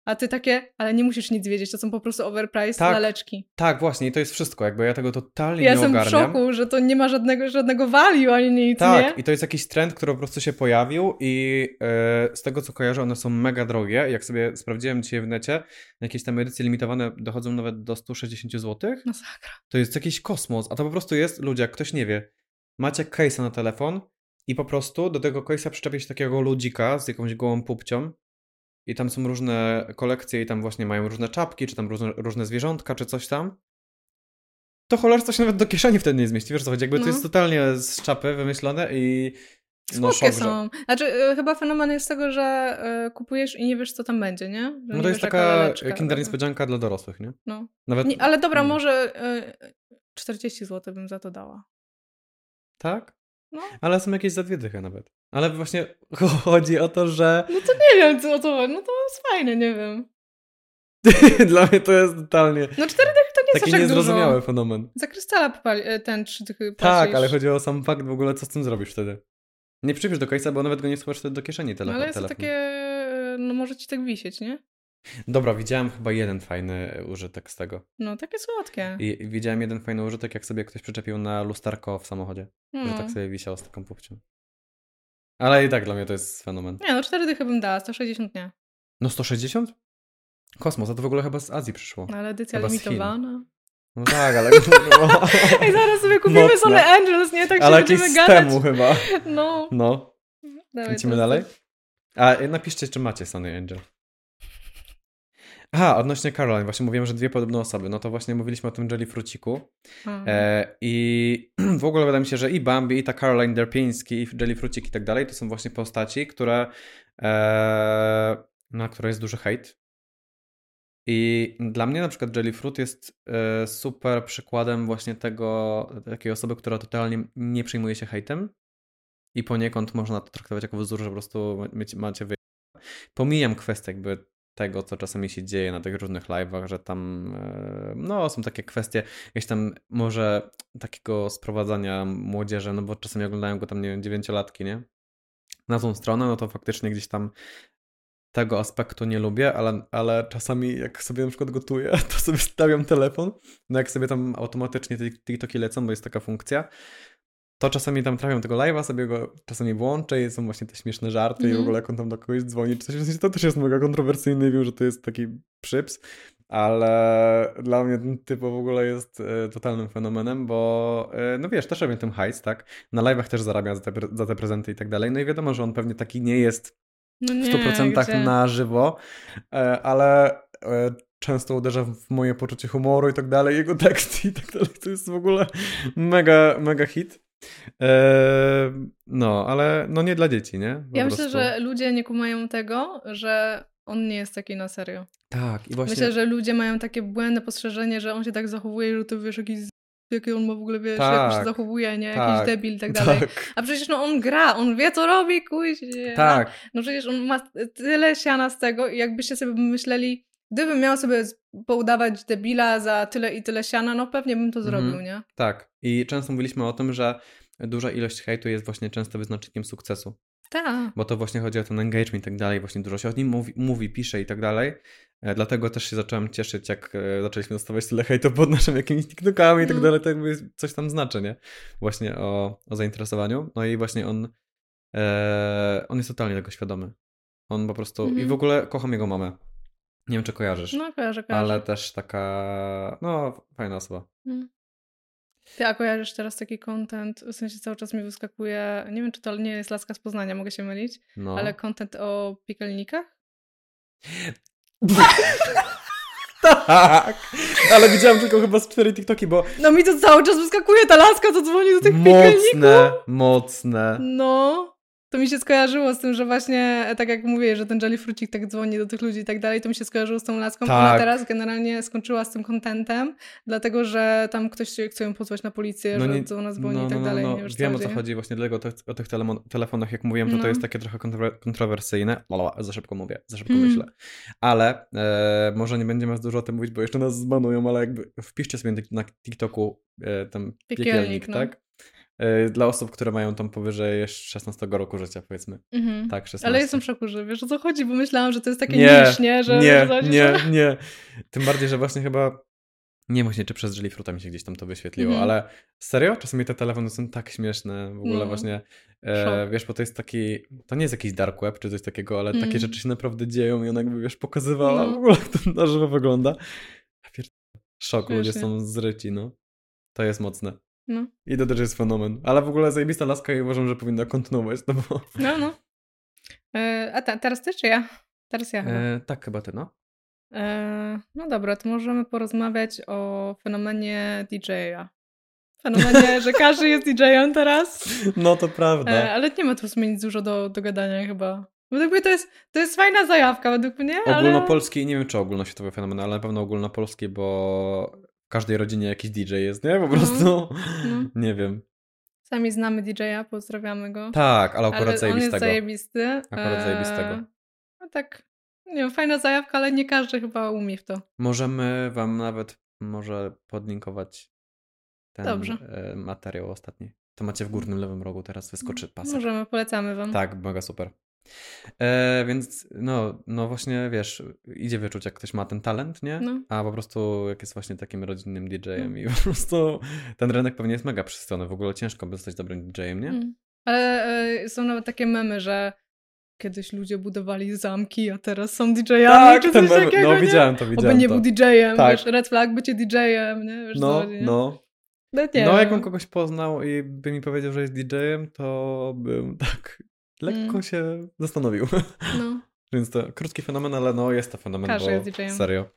A ty takie, ale nie musisz nic wiedzieć, to są po prostu overpriced laleczki. Tak, właśnie i to jest wszystko, jakby ja tego totalnie nie ogarniam. Ja jestem w szoku, że to nie ma żadnego value ani nic, tak, nie? Tak, i to jest jakiś trend, który po prostu się pojawił i z tego co kojarzę, one są mega drogie. Jak sobie sprawdziłem dzisiaj w necie, jakieś tam edycje limitowane dochodzą nawet do 160 zł. Masakra. To jest jakiś kosmos, a to po prostu jest, ludzie, jak ktoś nie wie, macie case'a na telefon i po prostu do tego case'a przyczepia się takiego ludzika z jakąś gołą pupcią i tam są różne kolekcje i tam właśnie mają różne czapki, czy tam różne zwierzątka, czy coś tam. To cholerstwo się nawet do kieszeni wtedy nie zmieści, wiesz co chodzi, jakby to jest totalnie z czapy wymyślone i słodkie są. Znaczy, chyba fenomen jest tego, że kupujesz i nie wiesz, co tam będzie, nie? Że no nie to jest taka kinder niespodzianka dla dorosłych, nie? No. Nawet... Nie, ale dobra, może 40 zł bym za to dała. Tak? No. Ale są jakieś za 2 dychy nawet. Ale właśnie chodzi o to, że... No to nie wiem, co to chodzi. No to jest fajne, nie wiem. Dla mnie to jest totalnie... No 4 dychy to nie jest taki niezrozumiały fenomen. Za krystala ten 3 dychy płacisz. Tak, ale chodzi o sam fakt w ogóle, co z tym zrobisz wtedy. Nie przypisz do końca, bo nawet go nie schowasz wtedy do kieszeni telefon. No ale jest to takie... No może ci tak wisieć, nie? Dobra, widziałem chyba jeden fajny użytek z tego. No, takie słodkie. I widziałem jeden fajny użytek, jak sobie ktoś przyczepił na lusterko w samochodzie. Że tak sobie wisiał z taką pupcią. Ale i tak dla mnie to jest fenomen. Nie, no 4 dychy bym dała, 160 nie. No 160? Kosmos, a to w ogóle chyba z Azji przyszło. No, ale edycja limitowana. No tak, ale... Ej, zaraz sobie kupimy Sony Angels, nie? Tak się ale będziemy jakieś gadać. temu chyba. No. Lecimy dalej? A napiszcie, czy macie Sony Angel. Aha, odnośnie Caroline, właśnie mówiłem, że 2 podobne osoby. No to właśnie mówiliśmy o tym Jellyfruciku. I w ogóle wydaje mi się, że i Bambi, i ta Caroline Derpiński, i Jellyfrucik i tak dalej, to są właśnie postaci, które na które jest duży hejt. I dla mnie na przykład Jellyfruit jest super przykładem właśnie takiej osoby, która totalnie nie przejmuje się hejtem i poniekąd można to traktować jako wzór, że po prostu macie pomijam kwestię jakby tego, co czasami się dzieje na tych różnych live'ach, że tam no są takie kwestie jakieś tam może takiego sprowadzania młodzieży, no bo czasami oglądają go tam, nie wiem, 9-latki, nie? Na tą stronę, no to faktycznie gdzieś tam tego aspektu nie lubię, ale czasami jak sobie na przykład gotuję, to sobie stawiam telefon, no jak sobie tam automatycznie TikToki lecą, bo jest taka funkcja, to czasami tam trafiam tego live'a, sobie go czasami włączę i są właśnie te śmieszne żarty i w ogóle jak on tam do kogoś dzwoni, czy coś, w sensie to też jest mega kontrowersyjny, wiem, że to jest taki przyps, ale dla mnie ten typ w ogóle jest totalnym fenomenem, bo no wiesz, też robię tym hajs, tak? Na live'ach też zarabia za te prezenty i tak dalej, no i wiadomo, że on pewnie taki nie jest no nie, w 100% na żywo, ale często uderza w moje poczucie humoru i tak dalej, jego teksty i tak dalej, to jest w ogóle mega hit. No, ale no nie dla dzieci, nie? Ja myślę, że ludzie nie kumają tego, że on nie jest taki na serio. Tak, i właśnie... Myślę, że ludzie mają takie błędne postrzeżenie, że on się tak zachowuje, że to wiesz, jaki on ma w ogóle, wiesz, jak się zachowuje, nie? Jakiś debil i tak dalej. Tak. A przecież no on gra, on wie co robi, kuźnie. Tak. No przecież on ma tyle siana z tego i jakbyście sobie myśleli, gdybym miał sobie poudawać debila za tyle i tyle siana, no pewnie bym to zrobił, nie? Tak. I często mówiliśmy o tym, że duża ilość hejtu jest właśnie często wyznacznikiem sukcesu. Tak. Bo to właśnie chodzi o ten engagement i tak dalej, właśnie dużo się o nim mówi, pisze i tak dalej. Dlatego też się zacząłem cieszyć, jak zaczęliśmy dostawać tyle hejtu pod naszymi jakimiś TikTokami i tak dalej, to jakby coś tam znaczy, nie? Właśnie o zainteresowaniu. No i właśnie on jest totalnie tego świadomy. On po prostu... I w ogóle kocham jego mamę. Nie wiem, czy kojarzysz. No, kojarzę. Ale też taka, no, fajna osoba. Ty, a kojarzysz teraz taki content, w sensie cały czas mi wyskakuje, nie wiem, czy to nie jest laska z Poznania, mogę się mylić, ale content o piekarnikach? Tak, ale widziałem tylko chyba z 4 TikToki, bo... No mi to cały czas wyskakuje, ta laska, co dzwoni do tych piekarników. Mocne. No, to mi się skojarzyło z tym, że właśnie, tak jak mówię, że ten Jellyfrucik tak dzwoni do tych ludzi i tak dalej, to mi się skojarzyło z tą laską. Tak. Ona teraz generalnie skończyła z tym contentem, dlatego, że tam ktoś chce ją pozwać na policję, że do nas dzwoni i tak dalej. Nie wiesz, wiem, o co chodzi. Właśnie dlatego o tych telefonach, jak mówiłem, to jest takie trochę kontrowersyjne. Za szybko mówię, za szybko myślę. Ale może nie będziemy za dużo o tym mówić, bo jeszcze nas zbanują, ale jakby wpiszcie sobie na TikToku tam piekielnik, tak? dla osób, które mają tam powyżej 16 roku życia, powiedzmy. Tak, 16. Ale jestem w szoku, że wiesz o co chodzi, bo myślałam, że to jest takie niż, nie? Że nie. Tym bardziej, że właśnie chyba nie właśnie, czy przez Jellyfruita mi się gdzieś tam to wyświetliło, ale serio? Czasami te telefony są tak śmieszne, w ogóle właśnie, wiesz, bo to jest taki, to nie jest jakiś dark web czy coś takiego, ale takie rzeczy się naprawdę dzieją i ona jakby, wiesz, pokazywała w ogóle, jak to na żywo wygląda. Szok, śmiesznie. Ludzie są zryci, no. To jest mocne. No. I to też jest fenomen. Ale w ogóle zajebista laska i uważam, że powinna kontynuować, no bo... No. A teraz ty czy ja? Teraz ja chyba. Tak, chyba ty, no. No dobra, to możemy porozmawiać o fenomenie DJ-a. Fenomenie, że każdy jest DJ-em teraz. No to prawda. Ale nie ma tu w sumie nic dużo do gadania chyba. Według mnie to jest fajna zajawka, według mnie, Ogólnopolski, nie wiem czy ogólnoświatowy fenomen, ale na pewno ogólnopolski, bo w każdej rodzinie jakiś DJ jest, nie? Po prostu, nie wiem. Sami znamy DJ-a, pozdrawiamy go. Tak, ale akurat zajebistego. On jest zajebisty. Akurat zajebistego. No tak, nie wiem, fajna zajawka, ale nie każdy chyba umie w to. Możemy wam nawet może podlinkować ten materiał ostatni. To macie w górnym lewym rogu, teraz wyskoczy pasek. Możemy, polecamy wam. Tak, mega super. Więc no właśnie, wiesz, idzie wyczuć, jak ktoś ma ten talent, nie? No. A po prostu jak jest właśnie takim rodzinnym DJ-em i po prostu ten rynek pewnie jest mega przystrony. W ogóle ciężko by zostać dobrym DJ-em, nie? Ale są nawet takie memy, że kiedyś ludzie budowali zamki, a teraz są DJ-ami, tak, czy coś takiego, no widziałem to. Oby nie był DJ-em, tak. Wiesz, red flag, bycie DJ-em, nie? Wiesz, No, nie jakbym kogoś poznał i by mi powiedział, że jest DJ-em, to bym tak lekko się zastanowił. No. Więc to krótki fenomen, ale jest to fenomen, każdy bo jest DJ-em. Serio.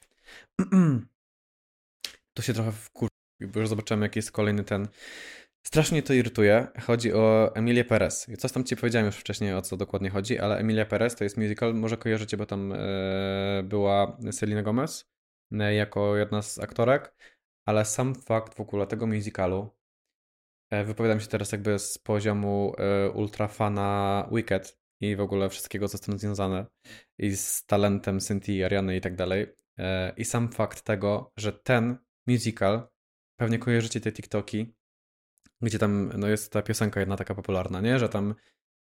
To się trochę bo już zobaczyłem, jaki jest kolejny ten... Strasznie to irytuje. Chodzi o Emilię Perez. Coś tam ci powiedziałem już wcześniej, o co dokładnie chodzi, ale Emilia Perez to jest musical, może kojarzycie, bo tam była Selena Gomez jako jedna z aktorek, ale sam fakt w ogóle tego musicalu, wypowiadam się teraz jakby z poziomu ultrafana Wicked i w ogóle wszystkiego, co z tym związane i z talentem Cynthii, Ariany i tak dalej. I sam fakt tego, że ten musical, pewnie kojarzycie te TikToki, gdzie tam jest ta piosenka jedna taka popularna, nie? Że tam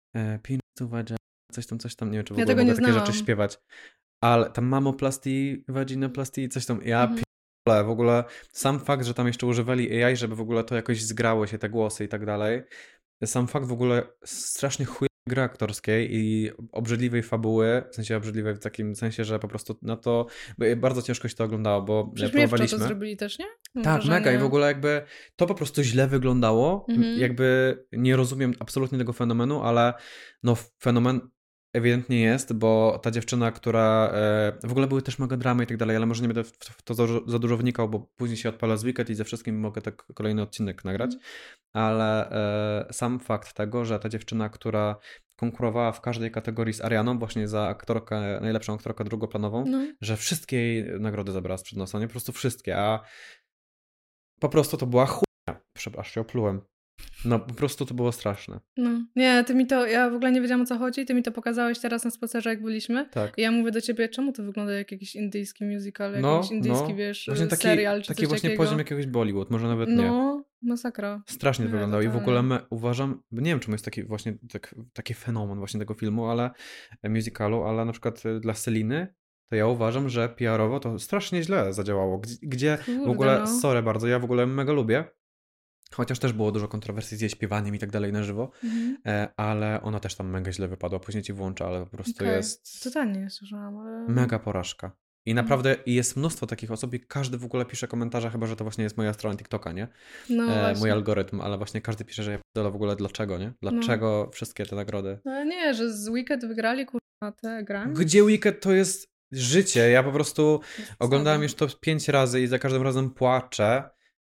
coś tam, nie wiem, czy w ogóle mogę takie rzeczy śpiewać. Ale tam mamoplastii, vaginoplastii, coś tam. W ogóle sam fakt, że tam jeszcze używali AI, żeby w ogóle to jakoś zgrało się, te głosy i tak dalej. Sam fakt w ogóle strasznie gry aktorskiej i obrzydliwej fabuły, w sensie obrzydliwej w takim sensie, że po prostu na to bardzo ciężko się to oglądało, bo próbowaliśmy. to zrobili też, nie? Tak, mega i w ogóle jakby to po prostu źle wyglądało. Jakby nie rozumiem absolutnie tego fenomenu, ale fenomen ewidentnie jest, bo ta dziewczyna, która w ogóle były też mega dramy i tak dalej, ale może nie będę w to za dużo wnikał, bo później się odpala z Wicked i ze wszystkim mogę tak kolejny odcinek nagrać, ale sam fakt tego, że ta dziewczyna, która konkurowała w każdej kategorii z Arianą, właśnie za aktorkę, najlepszą aktorkę drugoplanową, że wszystkie jej nagrody zabrała sprzed nosa, nie? Po prostu wszystkie, a po prostu to była chujnia. Przepraszam, oplułem. No po prostu to było straszne. Nie, ja w ogóle nie wiedziałam, o co chodzi, ty mi to pokazałeś teraz na spacerze, jak byliśmy. Tak. I ja mówię do ciebie, czemu to wygląda jak jakiś indyjski musical, jakiś indyjski, wiesz, właśnie serial czy taki właśnie takiego. poziom jakiegoś Bollywood, może nawet nie. Masakra. Strasznie wyglądał i w ogóle uważam, nie wiem, czemu jest taki właśnie taki fenomen właśnie tego filmu, ale musicalu, ale na przykład dla Seliny to ja uważam, że PR-owo to strasznie źle zadziałało. Gdzie w ogóle, sorry bardzo, ja w ogóle mega lubię, chociaż też było dużo kontrowersji z jej śpiewaniem i tak dalej na żywo, ale ona też tam mega źle wypadła. Później ci włączę, ale po prostu jest... Totalnie nie słyszałam, ale... Mega porażka. I naprawdę jest mnóstwo takich osób i każdy w ogóle pisze komentarze, chyba że to właśnie jest moja strona TikToka, nie? Mój algorytm, ale właśnie każdy pisze, że ja p***dolę w ogóle dlaczego, nie? Dlaczego wszystkie te nagrody? No nie, że z Wicked wygrali te Grammy. Gdzie Wicked to jest życie? Ja po prostu oglądałem już to 5 razy i za każdym razem płaczę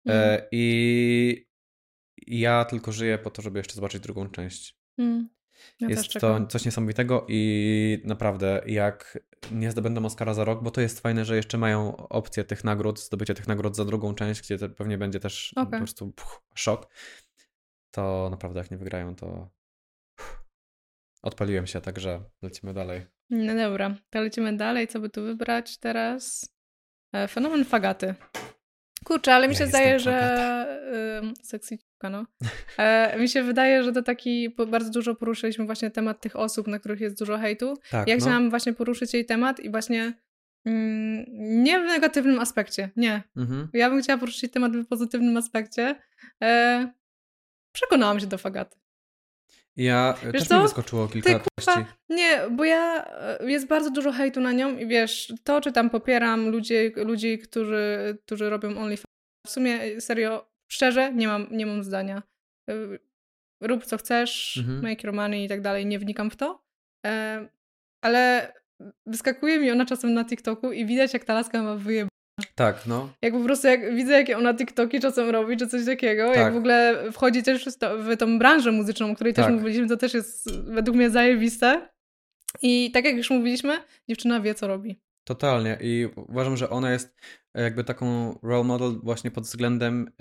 i ja tylko żyję po to, żeby jeszcze zobaczyć drugą część. Ja jest to coś niesamowitego i naprawdę jak nie zdobędą Oscara za rok, bo to jest fajne, że jeszcze mają opcję tych nagród, zdobycia tych nagród za drugą część, gdzie to pewnie będzie też po prostu szok, to naprawdę jak nie wygrają, to odpaliłem się, także lecimy dalej. No dobra, to lecimy dalej. Co by tu wybrać teraz? Fenomen Fagaty. Kurczę, ale mi się zdaje, że... Sexy no. Mi się wydaje, że to taki... Bardzo dużo poruszyliśmy właśnie temat tych osób, na których jest dużo hejtu. Tak, ja chciałam właśnie poruszyć jej temat i właśnie nie w negatywnym aspekcie, nie. Ja bym chciała poruszyć temat w pozytywnym aspekcie. Przekonałam się do Fagaty. Ja wiesz też co? mi wyskoczyło kilka treści. Nie, bo jest bardzo dużo hejtu na nią i wiesz, to czy tam popieram ludzi którzy robią OnlyFans. W sumie serio, szczerze, nie mam zdania. Rób co chcesz, make your money i tak dalej, nie wnikam w to. Ale wyskakuje mi ona czasem na TikToku i widać, jak ta laska ma wyjebane. Tak, no. Jak po prostu widzę, jakie ona TikToki czasem robi, czy coś takiego, tak. jak w ogóle wchodzi też w tą branżę muzyczną, o której też mówiliśmy, to też jest według mnie zajebiste. I tak jak już mówiliśmy, dziewczyna wie, co robi. Totalnie. I uważam, że ona jest jakby taką role model właśnie pod względem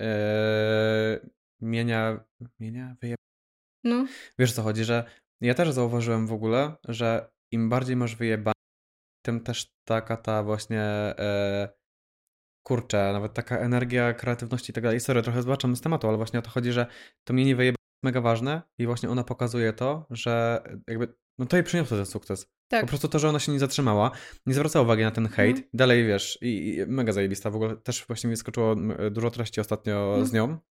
mienia No. Wiesz, o co chodzi, że ja też zauważyłem w ogóle, że im bardziej masz wyjebane, tym też taka ta właśnie kurczę, nawet taka energia, kreatywności i tak dalej. Sorry, trochę zbaczam z tematu, ale właśnie o to chodzi, że to mnie nie wyjebane jest mega ważne i właśnie ona pokazuje to, że jakby no to jej przyniosło ten sukces. Tak. Po prostu to, że ona się nie zatrzymała, nie zwracała uwagi na ten hejt. Dalej, wiesz, i mega zajebista. W ogóle też właśnie mi skoczyło dużo treści ostatnio z nią.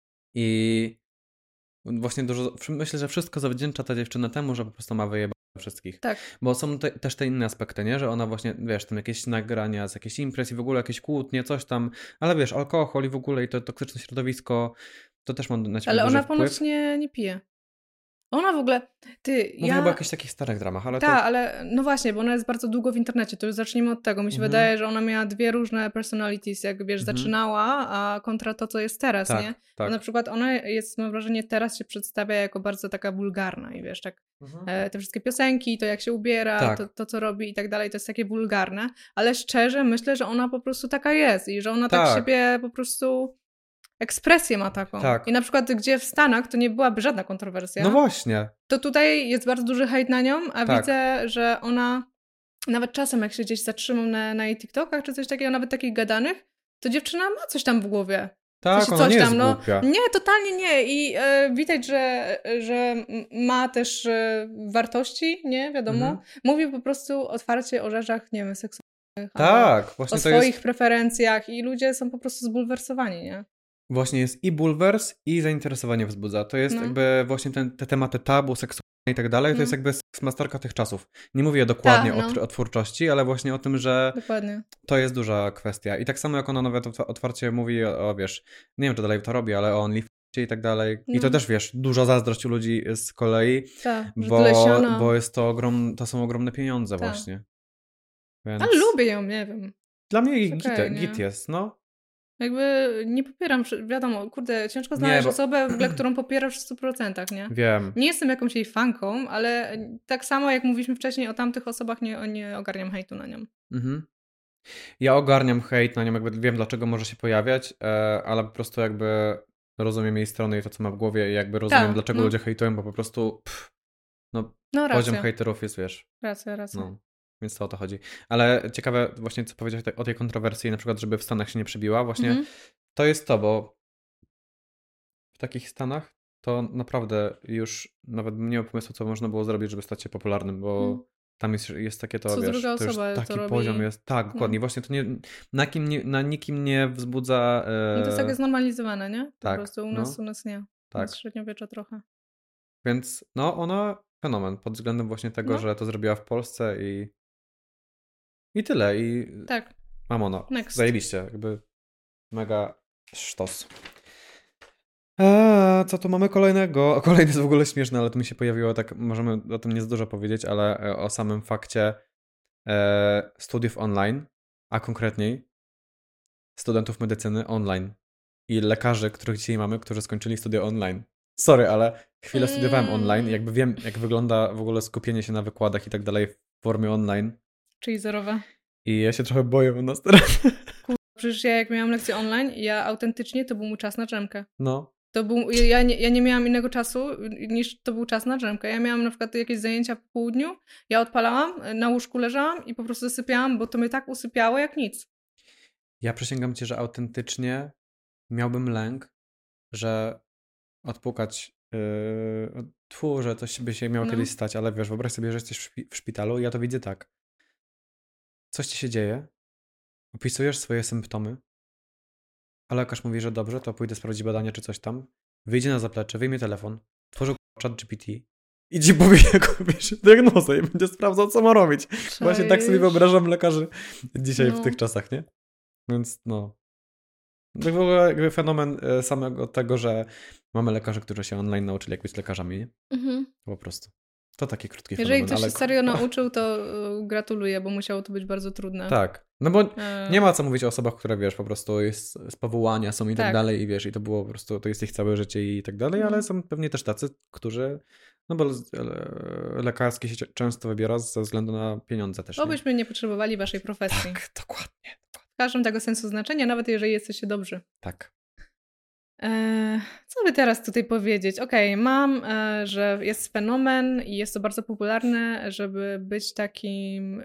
I właśnie myślę, że wszystko zawdzięcza ta dziewczyna temu, że po prostu ma wyjebane wszystkich. Tak. Bo są też te inne aspekty, nie? Że ona właśnie, wiesz, tam jakieś nagrania z jakiejś imprez i w ogóle jakieś kłótnie, coś tam, ale wiesz, alkohol i w ogóle i to toksyczne środowisko, to też ma na ciebie ale duży ona wpływ. ponoć nie pije. Ona w ogóle... Mówię chyba o jakichś takich starych dramach, ale tak, ale no właśnie, bo ona jest bardzo długo w internecie, to już zacznijmy od tego. Mi się wydaje, że ona miała 2 różne personalities, jak wiesz, zaczynała, a kontra to, co jest teraz, tak, nie? Tak. Bo na przykład ona jest, mam wrażenie, teraz się przedstawia jako bardzo taka wulgarna i wiesz, tak te wszystkie piosenki, to jak się ubiera, to co robi i tak dalej, to jest takie wulgarne, ale szczerze myślę, że ona po prostu taka jest i że ona tak siebie po prostu... ekspresję ma taką. Tak. I na przykład, gdzie w Stanach to nie byłaby żadna kontrowersja. No właśnie. To tutaj jest bardzo duży hejt na nią, a widzę, że ona nawet czasem, jak się gdzieś zatrzymam na jej TikTokach czy coś takiego, nawet takich gadanych, to dziewczyna ma coś tam w głowie. Tak, ona nie jest głupia. Nie, totalnie nie. I widać, że ma też wartości, nie? Wiadomo. Mówi po prostu otwarcie o rzeczach, nie wiem, seksualnych. Tak, właśnie o swoich preferencjach i ludzie są po prostu zbulwersowani, nie? Właśnie jest i bulwers, i zainteresowanie wzbudza. To jest jakby właśnie te tematy tabu, seksualne i tak dalej, to jest jakby masterka tych czasów. Nie mówię dokładnie o twórczości, ale właśnie o tym, że to jest duża kwestia. I tak samo jak ona nawet otwarcie mówi o wiesz, nie wiem, czy dalej to robi, ale o OnlyFansie i tak dalej. I to też, wiesz, duża zazdrość u ludzi z kolei, bo jest to są ogromne pieniądze właśnie. Więc... Ale lubię ją, nie wiem. Dla mnie git jest, no. Jakby nie popieram, wiadomo, kurde, ciężko znaleźć osobę, którą popierasz w 100%, nie? Wiem. Nie jestem jakąś jej fanką, ale tak samo jak mówiliśmy wcześniej o tamtych osobach, nie ogarniam hejtu na nią. Ja ogarniam hejt na nią, jakby wiem, dlaczego może się pojawiać, ale po prostu jakby rozumiem jej stronę i to, co ma w głowie i jakby rozumiem, dlaczego ludzie hejtują, bo po prostu poziom hejterów jest, wiesz. Racja. No. Więc to o to chodzi. Ale ciekawe właśnie, co powiedziałeś o tej kontrowersji, na przykład, żeby w Stanach się nie przebiła. Właśnie to jest to, bo w takich Stanach to naprawdę już nawet nie miał pomysłu, co można było zrobić, żeby stać się popularnym, bo tam jest takie to, co wiesz, druga to już osoba taki to poziom robi. jest. Tak, dokładnie. Właśnie to na nikim nie wzbudza... No to jest takie znormalizowane, nie? Po tak, prostu u nas nie. Tak. Z średniowiecza trochę. Więc ona fenomen pod względem właśnie tego, że to zrobiła w Polsce i tyle. I tak. Mamona. Zajebiście. Jakby mega sztos. Co tu mamy kolejnego? Kolejny jest w ogóle śmieszny, ale to mi się pojawiło, tak możemy o tym nie za dużo powiedzieć, ale o samym fakcie studiów online, a konkretniej studentów medycyny online i lekarzy, których dzisiaj mamy, którzy skończyli studia online. Sorry, ale chwilę studiowałem online, jakby wiem, jak wygląda w ogóle skupienie się na wykładach i tak dalej w formie online. Czyli zerowe. I ja się trochę boję u nas teraz. Przecież ja jak miałam lekcję online, autentycznie to był mój czas na drzemkę. No. Ja nie miałam innego czasu niż to był czas na drzemkę. Ja miałam na przykład jakieś zajęcia po południu, ja odpalałam, na łóżku leżałam i po prostu zasypiałam, bo to mnie tak usypiało jak nic. Ja przysięgam ci, że autentycznie miałbym lęk, że odpukać, że coś by się miało kiedyś stać, ale wiesz, wyobraź sobie, że jesteś w szpitalu i ja to widzę tak. Coś ci się dzieje, opisujesz swoje symptomy, a lekarz mówi, że dobrze, to pójdę sprawdzić badania czy coś tam, wyjdzie na zaplecze, wyjmie telefon, tworzy ChatGPT i ci powie jakąś diagnozę i będzie sprawdzał, co ma robić. Cześć. Właśnie tak sobie wyobrażam lekarzy dzisiaj w tych czasach, nie? Więc to w ogóle jakby fenomen samego tego, że mamy lekarzy, którzy się online nauczyli jak być lekarzami, nie? Po prostu. To taki krótki fenomen. Jeżeli ktoś się serio nauczył, to gratuluję, bo musiało to być bardzo trudne. Tak. No bo nie ma co mówić o osobach, które wiesz, po prostu jest z powołania są i tak dalej i wiesz, i to było po prostu, to jest ich całe życie i tak dalej, ale są pewnie też tacy, którzy, no bo lekarskie się często wybiera ze względu na pieniądze też. Obyśmy nie potrzebowali waszej profesji. Tak, dokładnie. W każdym tego sensu znaczenia, nawet jeżeli jesteście dobrzy. Tak. Co by teraz tutaj powiedzieć? Okej, mam, że jest fenomen i jest to bardzo popularne, żeby być takim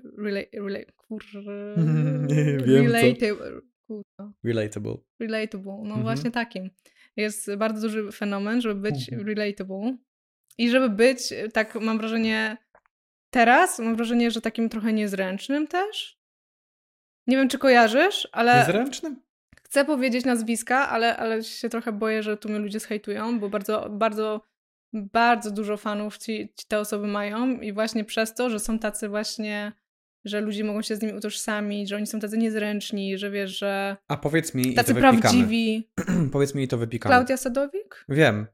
relatable. No właśnie takim. Jest bardzo duży fenomen, żeby być relatable i żeby być, tak mam wrażenie, że takim trochę niezręcznym też. Nie wiem, czy kojarzysz, ale... Niezręcznym? Chcę powiedzieć nazwiska, ale się trochę boję, że tu mnie ludzie zhejtują, bo bardzo, bardzo, bardzo dużo fanów te osoby mają i właśnie przez to, że są tacy właśnie, że ludzie mogą się z nimi utożsamić, że oni są tacy niezręczni, że wiesz, że... A powiedz mi tacy prawdziwi. Powiedz mi i to wypikamy. Klaudia Sadowik? Wiem.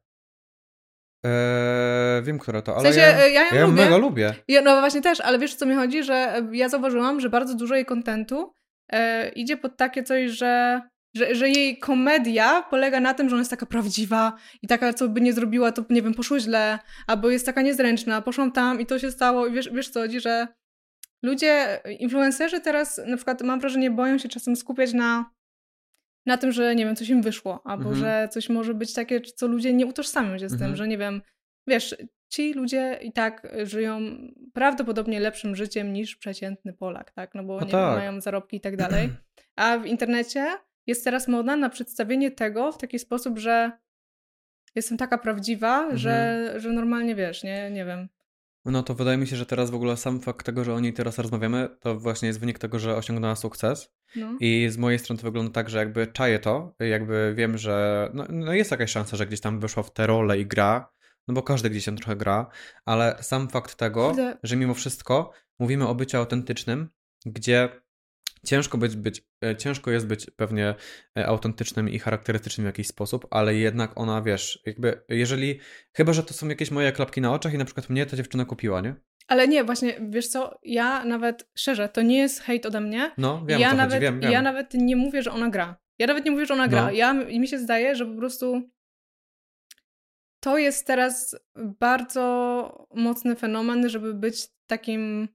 Wiem, która to, ale w sensie, ja ją mega lubię. No właśnie też, ale wiesz, o co mi chodzi, że ja zauważyłam, że bardzo dużo jej kontentu idzie pod takie coś, że jej komedia polega na tym, że ona jest taka prawdziwa i taka, co by nie zrobiła, to nie wiem, poszło źle, albo jest taka niezręczna, poszłam tam i to się stało i wiesz co chodzi, że ludzie, influencerzy teraz na przykład mam wrażenie boją się czasem skupiać na tym, że nie wiem, coś im wyszło, albo że coś może być takie, co ludzie nie utożsamią się z tym, że nie wiem, wiesz, ci ludzie i tak żyją prawdopodobnie lepszym życiem niż przeciętny Polak, tak, no bo nie wiem, mają zarobki i tak dalej, a w internecie jest teraz moda na przedstawienie tego w taki sposób, że jestem taka prawdziwa, że normalnie wiesz, nie wiem. No to wydaje mi się, że teraz w ogóle sam fakt tego, że o niej teraz rozmawiamy, to właśnie jest wynik tego, że osiągnęła sukces. I z mojej strony to wygląda tak, że jakby czaję to, jakby wiem, że no jest jakaś szansa, że gdzieś tam wyszła w tę rolę i gra, no bo każdy gdzieś tam trochę gra, ale sam fakt tego, że mimo wszystko mówimy o byciu autentycznym, gdzie ciężko jest być pewnie autentycznym i charakterystycznym w jakiś sposób, ale jednak ona, wiesz, jakby chyba, że to są jakieś moje klapki na oczach i na przykład mnie ta dziewczyna kupiła, nie? Ale nie, właśnie, wiesz co, ja nawet, szczerze, to nie jest hejt ode mnie. No, wiem, o co chodzi, wiem. Ja nawet nie mówię, że ona gra. I mi się zdaje, że po prostu to jest teraz bardzo mocny fenomen, żeby być takim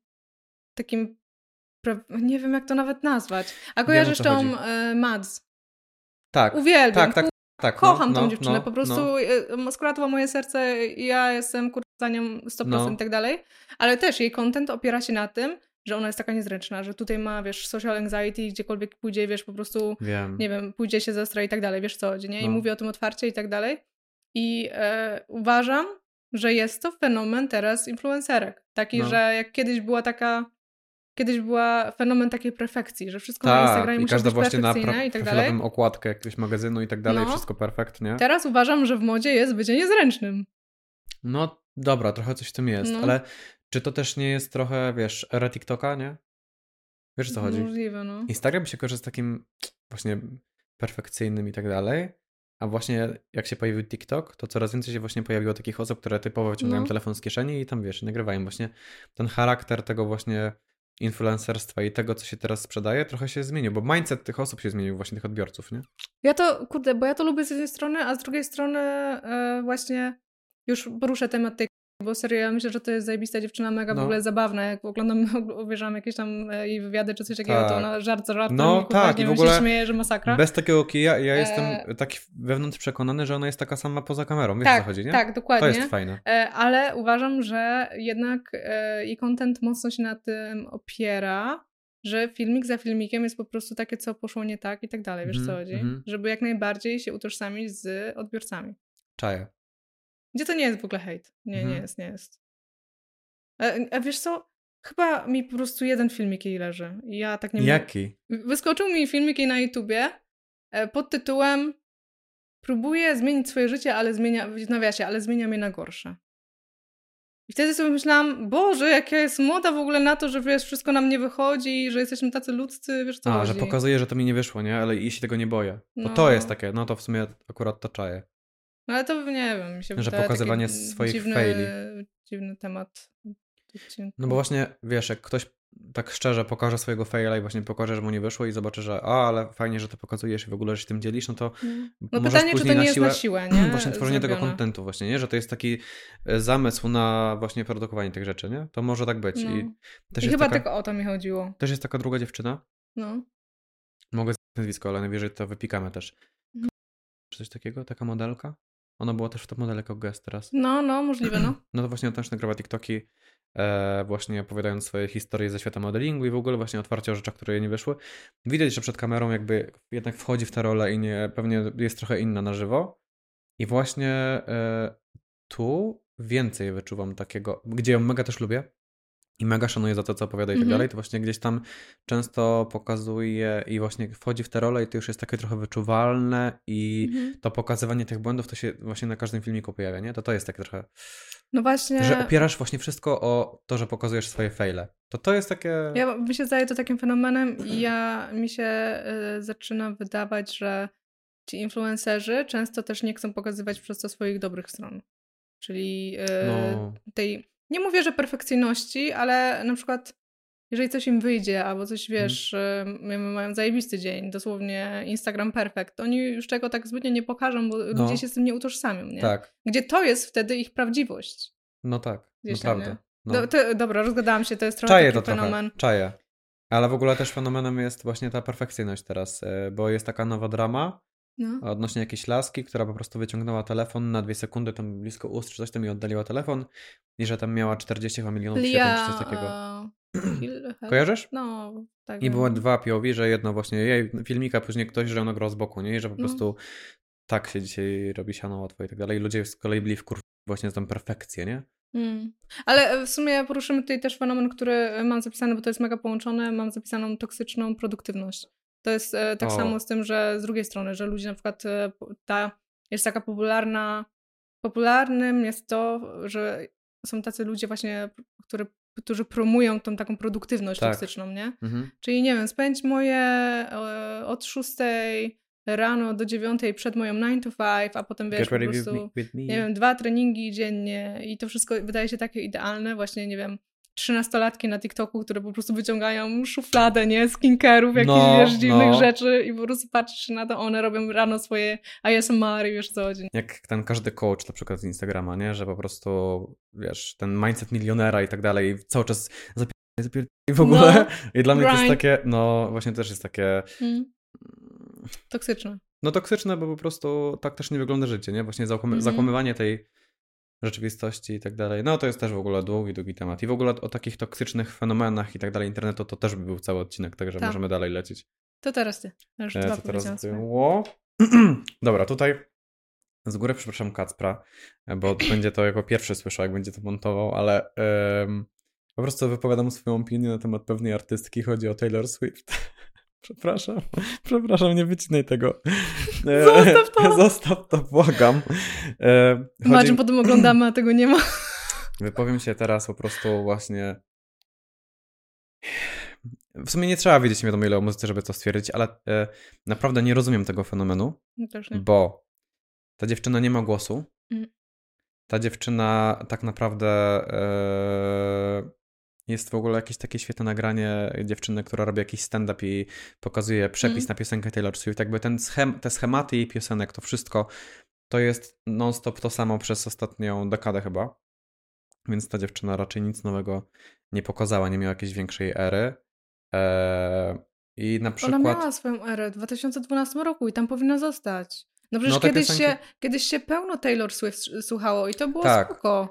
nie wiem, jak to nawet nazwać. A kojarzysz tą Mads? Tak. Uwielbiam. Tak. Kocham tą dziewczynę. Po prostu skradła moje serce i ja jestem za nią 100% i tak dalej. Ale też jej content opiera się na tym, że ona jest taka niezręczna, że tutaj ma, wiesz, social anxiety, gdziekolwiek pójdzie, wiesz, po prostu, nie wiem, pójdzie się zestra i tak dalej, wiesz co chodzi, nie? I mówi o tym otwarcie i tak dalej. I uważam, że jest to fenomen teraz influencerek. Taki, że jak kiedyś była fenomen takiej perfekcji, że wszystko na Instagramie musi być perfekcyjne i tak dalej. Profilowym okładkę jakiegoś magazynu i tak dalej, wszystko perfekt, nie? Teraz uważam, że w modzie jest bycie niezręcznym. No dobra, trochę coś w tym jest, ale czy to też nie jest trochę, wiesz, era TikToka, nie? Wiesz, o co chodzi? Możliwe, no. Instagram się kojarzy z takim właśnie perfekcyjnym i tak dalej, a właśnie jak się pojawił TikTok, to coraz więcej się właśnie pojawiło takich osób, które typowo wyciągają telefon z kieszeni i tam, wiesz, nagrywają właśnie ten charakter tego właśnie influencerstwa i tego, co się teraz sprzedaje, trochę się zmienił, bo mindset tych osób się zmienił, właśnie tych odbiorców, nie? Bo ja to lubię z jednej strony, a z drugiej strony właśnie już poruszę temat tej bo serio, ja myślę, że to jest zajebista dziewczyna, mega w ogóle zabawna. Jak obejrzałam jakieś tam jej wywiady czy coś takiego, to ona żart za żartem. No tak, i w ogóle się śmieje, że masakra. Bez takiego kija ja jestem taki wewnątrz przekonany, że ona jest taka sama poza kamerą. Wiesz, o co chodzi, nie? Tak, dokładnie. To jest fajne. Ale uważam, że jednak jej content mocno się na tym opiera że filmik za filmikiem jest po prostu takie, co poszło nie tak i tak dalej, wiesz co chodzi? Żeby jak najbardziej się utożsamić z odbiorcami. Czaję. Gdzie to nie jest w ogóle hejt. Nie jest. A wiesz co? Chyba mi po prostu jeden filmik jej leży. Ja tak nie mogę. Jaki? Wyskoczył mi filmik jej na YouTubie pod tytułem próbuję zmienić swoje życie, ale zmienia mnie na gorsze. I wtedy sobie myślałam, Boże, jaka jest moda w ogóle na to, że wiesz, wszystko nam nie wychodzi, że jesteśmy tacy ludzcy, wiesz co chodzi. Że pokazuje, że to mi nie wyszło, nie? Ale i się tego nie boję. To jest takie, no to w sumie akurat to czaję. No ale to nie wiem, mi się wydaje, że pokazywanie swoich faili. Dziwny temat. No bo właśnie, wiesz, jak ktoś tak szczerze pokaże swojego faila i właśnie pokaże, że mu nie wyszło i zobaczy, że ale fajnie, że to pokazujesz i w ogóle, że się tym dzielisz, no to no pytanie, czy to nie jest na siłę, nie? Właśnie tworzenie tego kontentu właśnie, nie? Że to jest taki zamysł na właśnie produkowanie tych rzeczy, nie? To może tak być. No. I chyba tylko o to mi chodziło. Też jest taka druga dziewczyna. No. Mogę znać nazwisko, ale najwyżej to wypikamy też. Czy coś takiego? Taka modelka? Ona była też w Top Model jako guest teraz. No, możliwe, no. No to właśnie ona też nagrywa TikToki, właśnie opowiadając swoje historie ze świata modelingu i w ogóle właśnie otwarcie o rzeczach, które jej nie wyszły. Widać, że przed kamerą jakby jednak wchodzi w tę rolę i pewnie jest trochę inna na żywo. I właśnie tu więcej wyczuwam takiego, gdzie ją mega też lubię i mega szanuję za to, co opowiada i tak dalej, to właśnie gdzieś tam często pokazuje i właśnie wchodzi w tę rolę i to już jest takie trochę wyczuwalne i to pokazywanie tych błędów to się właśnie na każdym filmiku pojawia, nie? To jest takie trochę... No właśnie... Że opierasz właśnie wszystko o to, że pokazujesz swoje faile. To jest takie... Mi się zdaje to takim fenomenem i mi się zaczyna wydawać, że ci influencerzy często też nie chcą pokazywać przez to swoich dobrych stron. Czyli tej... Nie mówię, że perfekcyjności, ale na przykład jeżeli coś im wyjdzie, albo coś, wiesz, mają zajebisty dzień, dosłownie Instagram perfect, to oni już tego tak zbytnio nie pokażą, bo ludzie się z tym nie utożsamią, nie? Tak. Gdzie to jest wtedy ich prawdziwość. No tak, gdzieś naprawdę. Dobra, rozgadałam się, to jest trochę taki fenomen. Czaję. Ale w ogóle też fenomenem jest właśnie ta perfekcyjność teraz, bo jest taka nowa drama odnośnie jakiejś laski, która po prostu wyciągnęła telefon na 2 sekundy, tam blisko ust czy coś tam i oddaliła telefon i że tam miała 40 milionów świetnych czy coś takiego. Kojarzysz? No, tak. I były 2 POV, że jedno właśnie jej filmika, później ktoś, że ona gra z boku, nie? I że po prostu tak się dzisiaj robi siano łatwo i tak dalej. I ludzie z kolei byli właśnie za tą perfekcję, nie? Ale w sumie poruszymy tutaj też fenomen, który mam zapisany, bo to jest mega połączone, mam zapisaną toksyczną produktywność. To jest tak samo z tym, że z drugiej strony, że ludzie na przykład jest taka popularnym jest to, że są tacy ludzie właśnie, którzy promują tą taką produktywność toksyczną, nie? Czyli nie wiem, spędź od 6 rano do 9 przed moją 9 to 5, a potem wiesz, po prostu, nie wiem, 2 treningi dziennie i to wszystko wydaje się takie idealne, właśnie, nie wiem, 13-latki na TikToku, które po prostu wyciągają szufladę, nie? Skincare'ów, jakichś, wiesz, dziwnych rzeczy i po prostu patrzysz na to, one robią rano swoje ASMR i wiesz co chodzi. Jak ten każdy coach na przykład z Instagrama, nie? Że po prostu, wiesz, ten mindset milionera i tak dalej, cały czas i w ogóle. I dla mnie to jest takie, właśnie też jest takie... Toksyczne. No toksyczne, bo po prostu tak też nie wygląda życie, nie? Właśnie zakłamywanie tej rzeczywistości i tak dalej. No to jest też w ogóle długi temat. I w ogóle o takich toksycznych fenomenach i tak dalej internetu to też by był cały odcinek, także możemy dalej lecieć. To teraz ty. Co teraz było? Dobra, tutaj z góry przepraszam Kacpra, bo będzie to jako pierwszy słyszał, jak będzie to montował, ale po prostu wypowiadam swoją opinię na temat pewnej artystki. Chodzi o Taylor Swift. Przepraszam, nie wycinaj tego. Zostaw to, błagam. Imagine, potem oglądamy, a tego nie ma. Wypowiem się teraz po prostu właśnie... W sumie nie trzeba wiedzieć nie wiadomo ile o muzyce, żeby to stwierdzić, ale naprawdę nie rozumiem tego fenomenu, bo ta dziewczyna nie ma głosu. Ta dziewczyna tak naprawdę... Jest w ogóle jakieś takie świetne nagranie dziewczyny, która robi jakiś stand-up i pokazuje przepis na piosenkę Taylor Swift. Jakby te schematy jej piosenek, to wszystko, to jest non-stop to samo przez ostatnią dekadę chyba. Więc ta dziewczyna raczej nic nowego nie pokazała, nie miała jakiejś większej ery. I na przykład... Ona miała swoją erę w 2012 roku i tam powinna zostać. No przecież kiedyś się pełno Taylor Swift słuchało i to było spoko.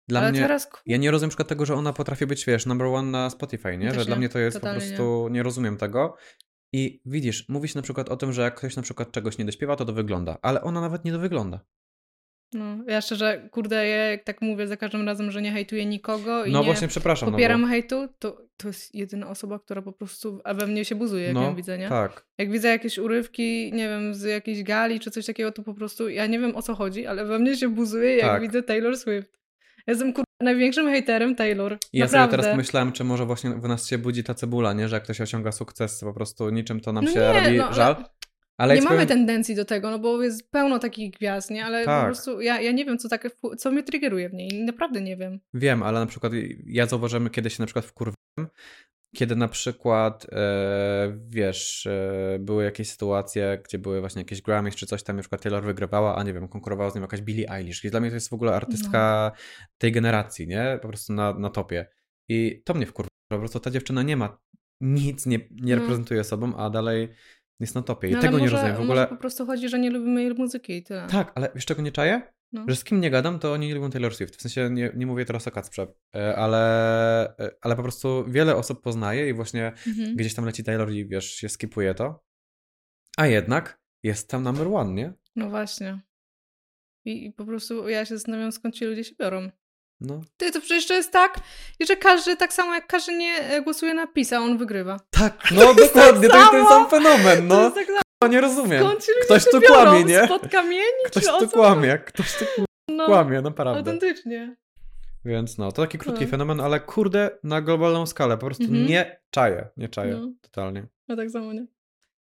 Dla mnie, ja nie rozumiem na przykład tego, że ona potrafi być, wiesz, number one na Spotify, nie? Że dla mnie to jest po prostu, nie rozumiem tego. I widzisz, mówi się na przykład o tym, że jak ktoś na przykład czegoś nie dośpiewa, to wygląda. Ale ona nawet nie dowygląda. No, ja szczerze, kurde, ja jak tak mówię za każdym razem, że nie hejtuję nikogo i no nie właśnie, przepraszam, popieram hejtu, to jest jedyna osoba, która po prostu we mnie się buzuje, jak ją widzę, nie? Tak. Jak widzę jakieś urywki, nie wiem, z jakiejś gali czy coś takiego, to po prostu, ja nie wiem o co chodzi, ale we mnie się buzuje, jak widzę Taylor Swift. Ja jestem, kurde, największym hejterem Taylor. Ja sobie teraz pomyślałem, czy może właśnie w nas się budzi ta cebula, nie? Że jak ktoś osiąga sukces, po prostu niczym to nam się robi żal. Ale nie mamy tendencji do tego, no bo jest pełno takich gwiazd, nie? Ale po prostu ja nie wiem, co mnie triggeruje w niej. Naprawdę nie wiem. Wiem, ale na przykład ja zauważyłem, kiedy się na przykład wkurwiłem, kiedy na przykład, wiesz, były jakieś sytuacje, gdzie były właśnie jakieś Grammys czy coś tam, na przykład Taylor wygrywała, a nie wiem, konkurowała z nią jakaś Billie Eilish. I dla mnie to jest w ogóle artystka tej generacji, nie? Po prostu na topie. I to mnie wkurwa. Po prostu ta dziewczyna nie ma nic, nie reprezentuje sobą, a dalej jest na topie. I tego nie rozumiem. W ogóle może po prostu chodzi, że nie lubimy jej muzyki i tyle. Tak, ale wiesz czego nie czaję? No. Że z kim nie gadam, to oni nie lubią Taylor Swift. W sensie nie mówię teraz o Kacprze, ale po prostu wiele osób poznaje i właśnie gdzieś tam leci Taylor i wiesz, się skipuje to. A jednak jest tam number one, nie? No właśnie. I po prostu ja się zastanawiam, skąd ci ludzie się biorą. No. To przecież to jest tak, że każdy, tak samo jak każdy nie głosuje na PiS, a on wygrywa. Tak, no dokładnie, to jest ten sam fenomen, no. To jest tak nie rozumiem. Ktoś tu kłamie, nie? Spod kamieni? Ktoś tu kłamie, ktoś tu kłamie, naprawdę. Autentycznie. Więc to taki krótki fenomen, ale kurde, na globalną skalę, po prostu nie czaję, totalnie. No tak samo, nie?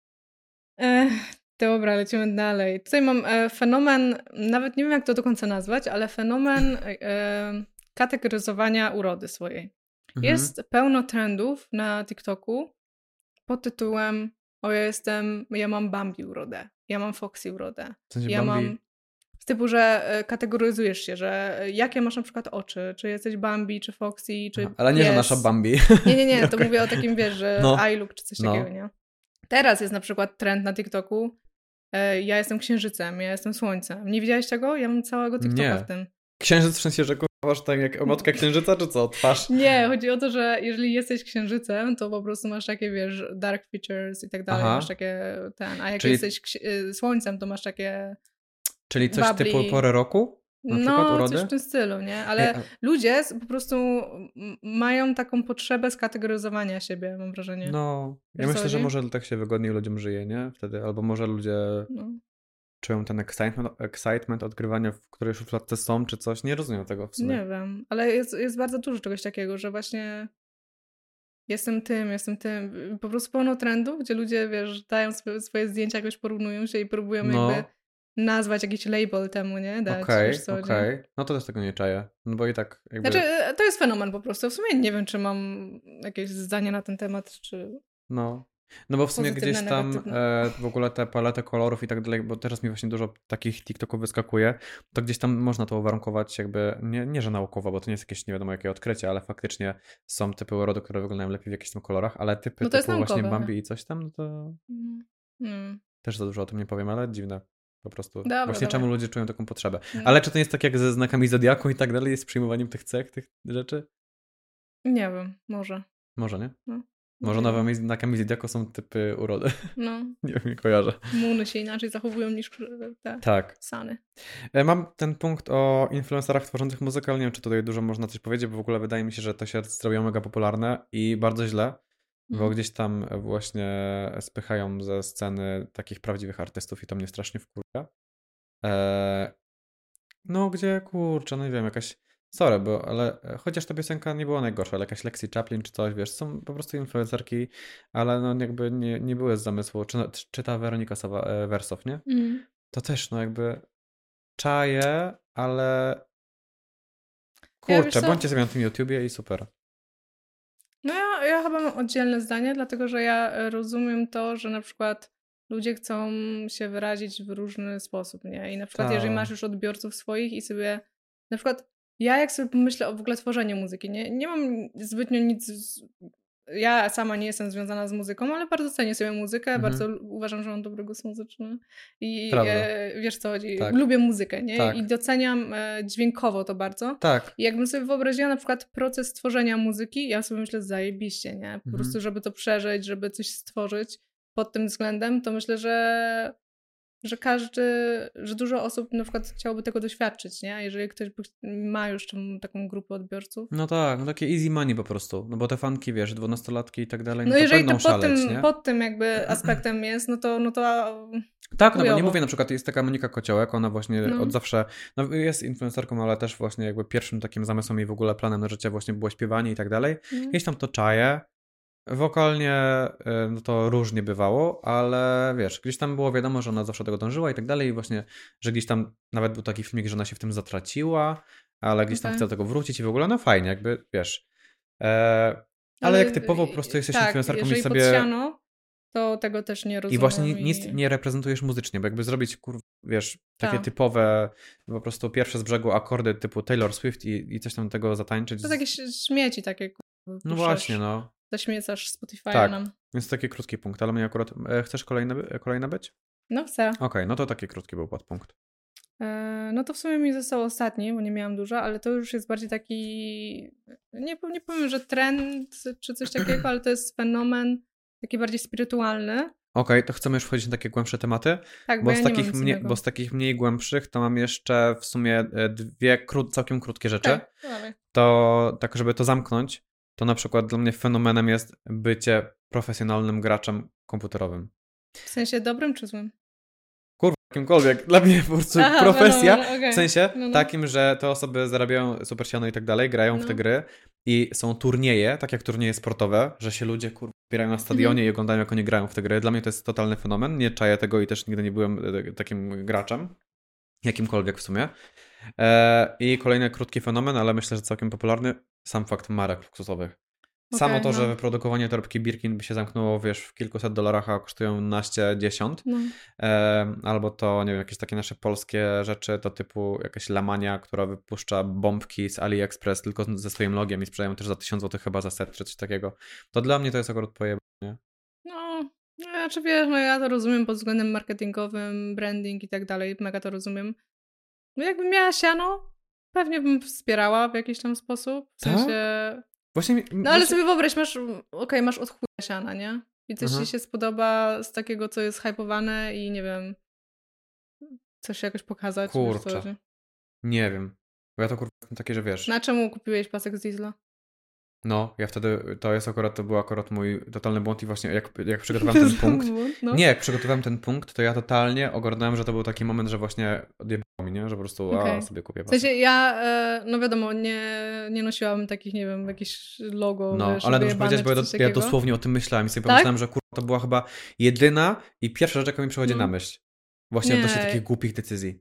Dobra, lecimy dalej. Tutaj mam fenomen, nawet nie wiem jak to do końca nazwać, ale fenomen kategoryzowania urody swojej. Jest pełno trendów na TikToku pod tytułem ja mam Bambi urodę, ja mam Foxy urodę, w sensie ja Bambi... mam... Z typu, że kategoryzujesz się, że jakie masz na przykład oczy, czy jesteś Bambi, czy Foxy, czy ale nie, że nasza Bambi. Nie, to mówię o takim, wiesz, że iLook, czy coś takiego, nie? Teraz jest na przykład trend na TikToku, ja jestem księżycem, ja jestem słońcem. Nie widziałeś tego? Ja mam całego TikToka w tym. Księżyc w sensie, że masz tak jak emotka księżyca, czy co? Twarz? Nie, chodzi o to, że jeżeli jesteś księżycem, to po prostu masz takie, wiesz, dark features i tak dalej, masz takie a jak jesteś słońcem, to masz takie... Czyli coś bubbly. Typu pory roku? Na przykład urody? Coś w tym stylu, nie? Ale ludzie po prostu mają taką potrzebę skategoryzowania siebie, mam wrażenie. No, ja myślę, że może tak się wygodniej ludziom żyje, nie? Wtedy, albo może ludzie czują ten excitement odgrywania, w której szufladce są, czy coś. Nie rozumiem tego w sumie. Nie wiem, ale jest bardzo dużo czegoś takiego, że właśnie jestem tym. Po prostu pełno trendów, gdzie ludzie, wiesz, dają swoje zdjęcia, jakoś porównują się i próbują jakby nazwać jakiś label temu, nie? Dać. Okej. No to też tego nie czaję. No bo i tak jakby... Znaczy, to jest fenomen po prostu. W sumie nie wiem, czy mam jakieś zdanie na ten temat, czy... No bo w sumie gdzieś tam w ogóle te palety kolorów i tak dalej, bo teraz mi właśnie dużo takich TikToków wyskakuje, to gdzieś tam można to uwarunkować jakby, nie że naukowo, bo to nie jest jakieś nie wiadomo jakie odkrycie, ale faktycznie są typy urody, które wyglądają lepiej w jakichś tam kolorach, ale typy typu właśnie Bambi i coś tam, no to też za dużo o tym nie powiem, ale dziwne. Po prostu. Właśnie czemu ludzie czują taką potrzebę. Ale czy to nie jest tak jak ze znakami zodiaku i tak dalej, z przyjmowaniem tych cech, tych rzeczy? Nie wiem, może. Może, nie? Może nowymi znakami zodiaku są typy urody. Nie wiem, nie kojarzę. Muny się inaczej zachowują niż te sany. Mam ten punkt o influencerach tworzących muzykę, ale nie wiem, czy tutaj dużo można coś powiedzieć, bo w ogóle wydaje mi się, że to się zrobiło mega popularne i bardzo źle. Bo gdzieś tam właśnie spychają ze sceny takich prawdziwych artystów i to mnie strasznie wkurwia. Gdzie kurczę, no nie wiem, jakaś... Sorry, ale chociaż ta piosenka nie była najgorsza, ale jakaś Lexi Chaplin czy coś, wiesz, są po prostu influencerki, ale jakby nie były z zamysłu. Czy ta Weronika Wersow, nie? To też jakby czaję, ale kurczę, bądźcie sobie na tym YouTubie i super. No ja chyba mam oddzielne zdanie, dlatego że ja rozumiem to, że na przykład ludzie chcą się wyrazić w różny sposób, nie? I na przykład jeżeli masz już odbiorców swoich i sobie... Na przykład ja jak sobie pomyślę o w ogóle tworzeniu muzyki, nie mam zbytnio nic ja sama nie jestem związana z muzyką, ale bardzo cenię sobie muzykę, bardzo uważam, że mam dobry gust muzyczny i wiesz co chodzi, tak. lubię muzykę, nie? Tak. I doceniam dźwiękowo to bardzo. Tak. I jakbym sobie wyobraziła na przykład proces tworzenia muzyki, ja sobie myślę zajebiście, nie? Po prostu, żeby to przeżyć, żeby coś stworzyć pod tym względem, to myślę, że dużo osób na przykład chciałoby tego doświadczyć, nie? Jeżeli ktoś ma już taką grupę odbiorców. No tak, no takie easy money po prostu. No bo te fanki, wiesz, 12-latki i tak dalej, no to jeżeli będą to szaleć, nie? pod tym jakby aspektem jest, no to tak, no bo nie mówię, na przykład jest taka Monika Kociołek, ona właśnie No. od zawsze, no jest influencerką, ale też właśnie jakby pierwszym takim zamysłem i w ogóle planem na życie właśnie było śpiewanie i tak dalej. Gdzieś tam to czaję. Wokalnie no to różnie bywało, ale wiesz, gdzieś tam było wiadomo, że ona zawsze do tego dążyła i tak dalej i właśnie, że gdzieś tam nawet był taki filmik, że ona się w tym zatraciła, ale gdzieś tam chce do tego wrócić i w ogóle no fajnie, jakby wiesz. Ale jak typowo po prostu jesteś influencerką i sobie... podsiano, to tego też nie rozumiem. I właśnie nic nie reprezentujesz muzycznie, bo jakby zrobić, wiesz, takie typowe, po prostu pierwsze z brzegu akordy typu Taylor Swift i coś tam tego zatańczyć. To takie śmieci takie. No właśnie, no. Zaśmiecasz Spotify'a tak, nam. Więc taki krótki punkt, ale mnie akurat... Chcesz kolejne być? No chcę. Okej, no to taki krótki był podpunkt. No to w sumie mi został ostatni, bo nie miałam dużo, ale to już jest bardziej taki... Nie powiem, że trend czy coś takiego, ale to jest fenomen taki bardziej spirytualny. Okej, to chcemy już wchodzić na takie głębsze tematy? Tak, bo z takich mniej głębszych to mam jeszcze w sumie dwie całkiem krótkie rzeczy. Tak, to tak, żeby to zamknąć, to na przykład dla mnie fenomenem jest bycie profesjonalnym graczem komputerowym. W sensie dobrym czy złym? Kurwa, jakimkolwiek. Dla mnie po prostu profesja, w sensie takim, że te osoby zarabiają super siano i tak dalej, grają w te gry i są turnieje, tak jak turnieje sportowe, że się ludzie zbierają na stadionie i oglądają, jak oni grają w te gry. Dla mnie to jest totalny fenomen. Nie czaję tego i też nigdy nie byłem takim graczem. Jakimkolwiek w sumie. I kolejny krótki fenomen, ale myślę, że całkiem popularny, sam fakt marek luksusowych. Samo to, że wyprodukowanie torebki Birkin by się zamknęło, wiesz, w kilkuset dolarach, a kosztują naście, 10. Albo to, nie wiem, jakieś takie nasze polskie rzeczy, to typu jakaś Lamania, która wypuszcza bombki z AliExpress tylko ze swoim logiem i sprzedają też za 1000 zł chyba za set, czy coś takiego. To dla mnie to jest akurat pojebane. No, znaczy wiesz, no ja to rozumiem pod względem marketingowym, branding i tak dalej, mega to rozumiem. No jakbym miała siano, pewnie bym wspierała w jakiś tam sposób. W sensie... Właśnie, no ale sobie wyobraź, masz od chuja siana, nie? I coś ci się spodoba z takiego, co jest hypowane i nie wiem, coś jakoś pokazać. Kurczę, nie wiem. Bo ja to takie, że wiesz. Na czemu kupiłeś pasek z Diesla? No, ja wtedy, to był akurat mój totalny błąd i właśnie jak przygotowałem ten punkt, nie, jak przygotowałem ten punkt, to ja totalnie ogarnąłem, że to był taki moment, że właśnie odjebało mi, nie? Że po prostu sobie kupię pasek. W sensie ja, no wiadomo, nie nosiłam takich, nie wiem, jakieś logo, no, wiesz, ale to muszę powiedzieć, bo ja dosłownie o tym myślałem i sobie pomyślałem, że to była chyba jedyna i pierwsza rzecz, jaka mi przychodzi na myśl. Właśnie odnośnie takich głupich decyzji.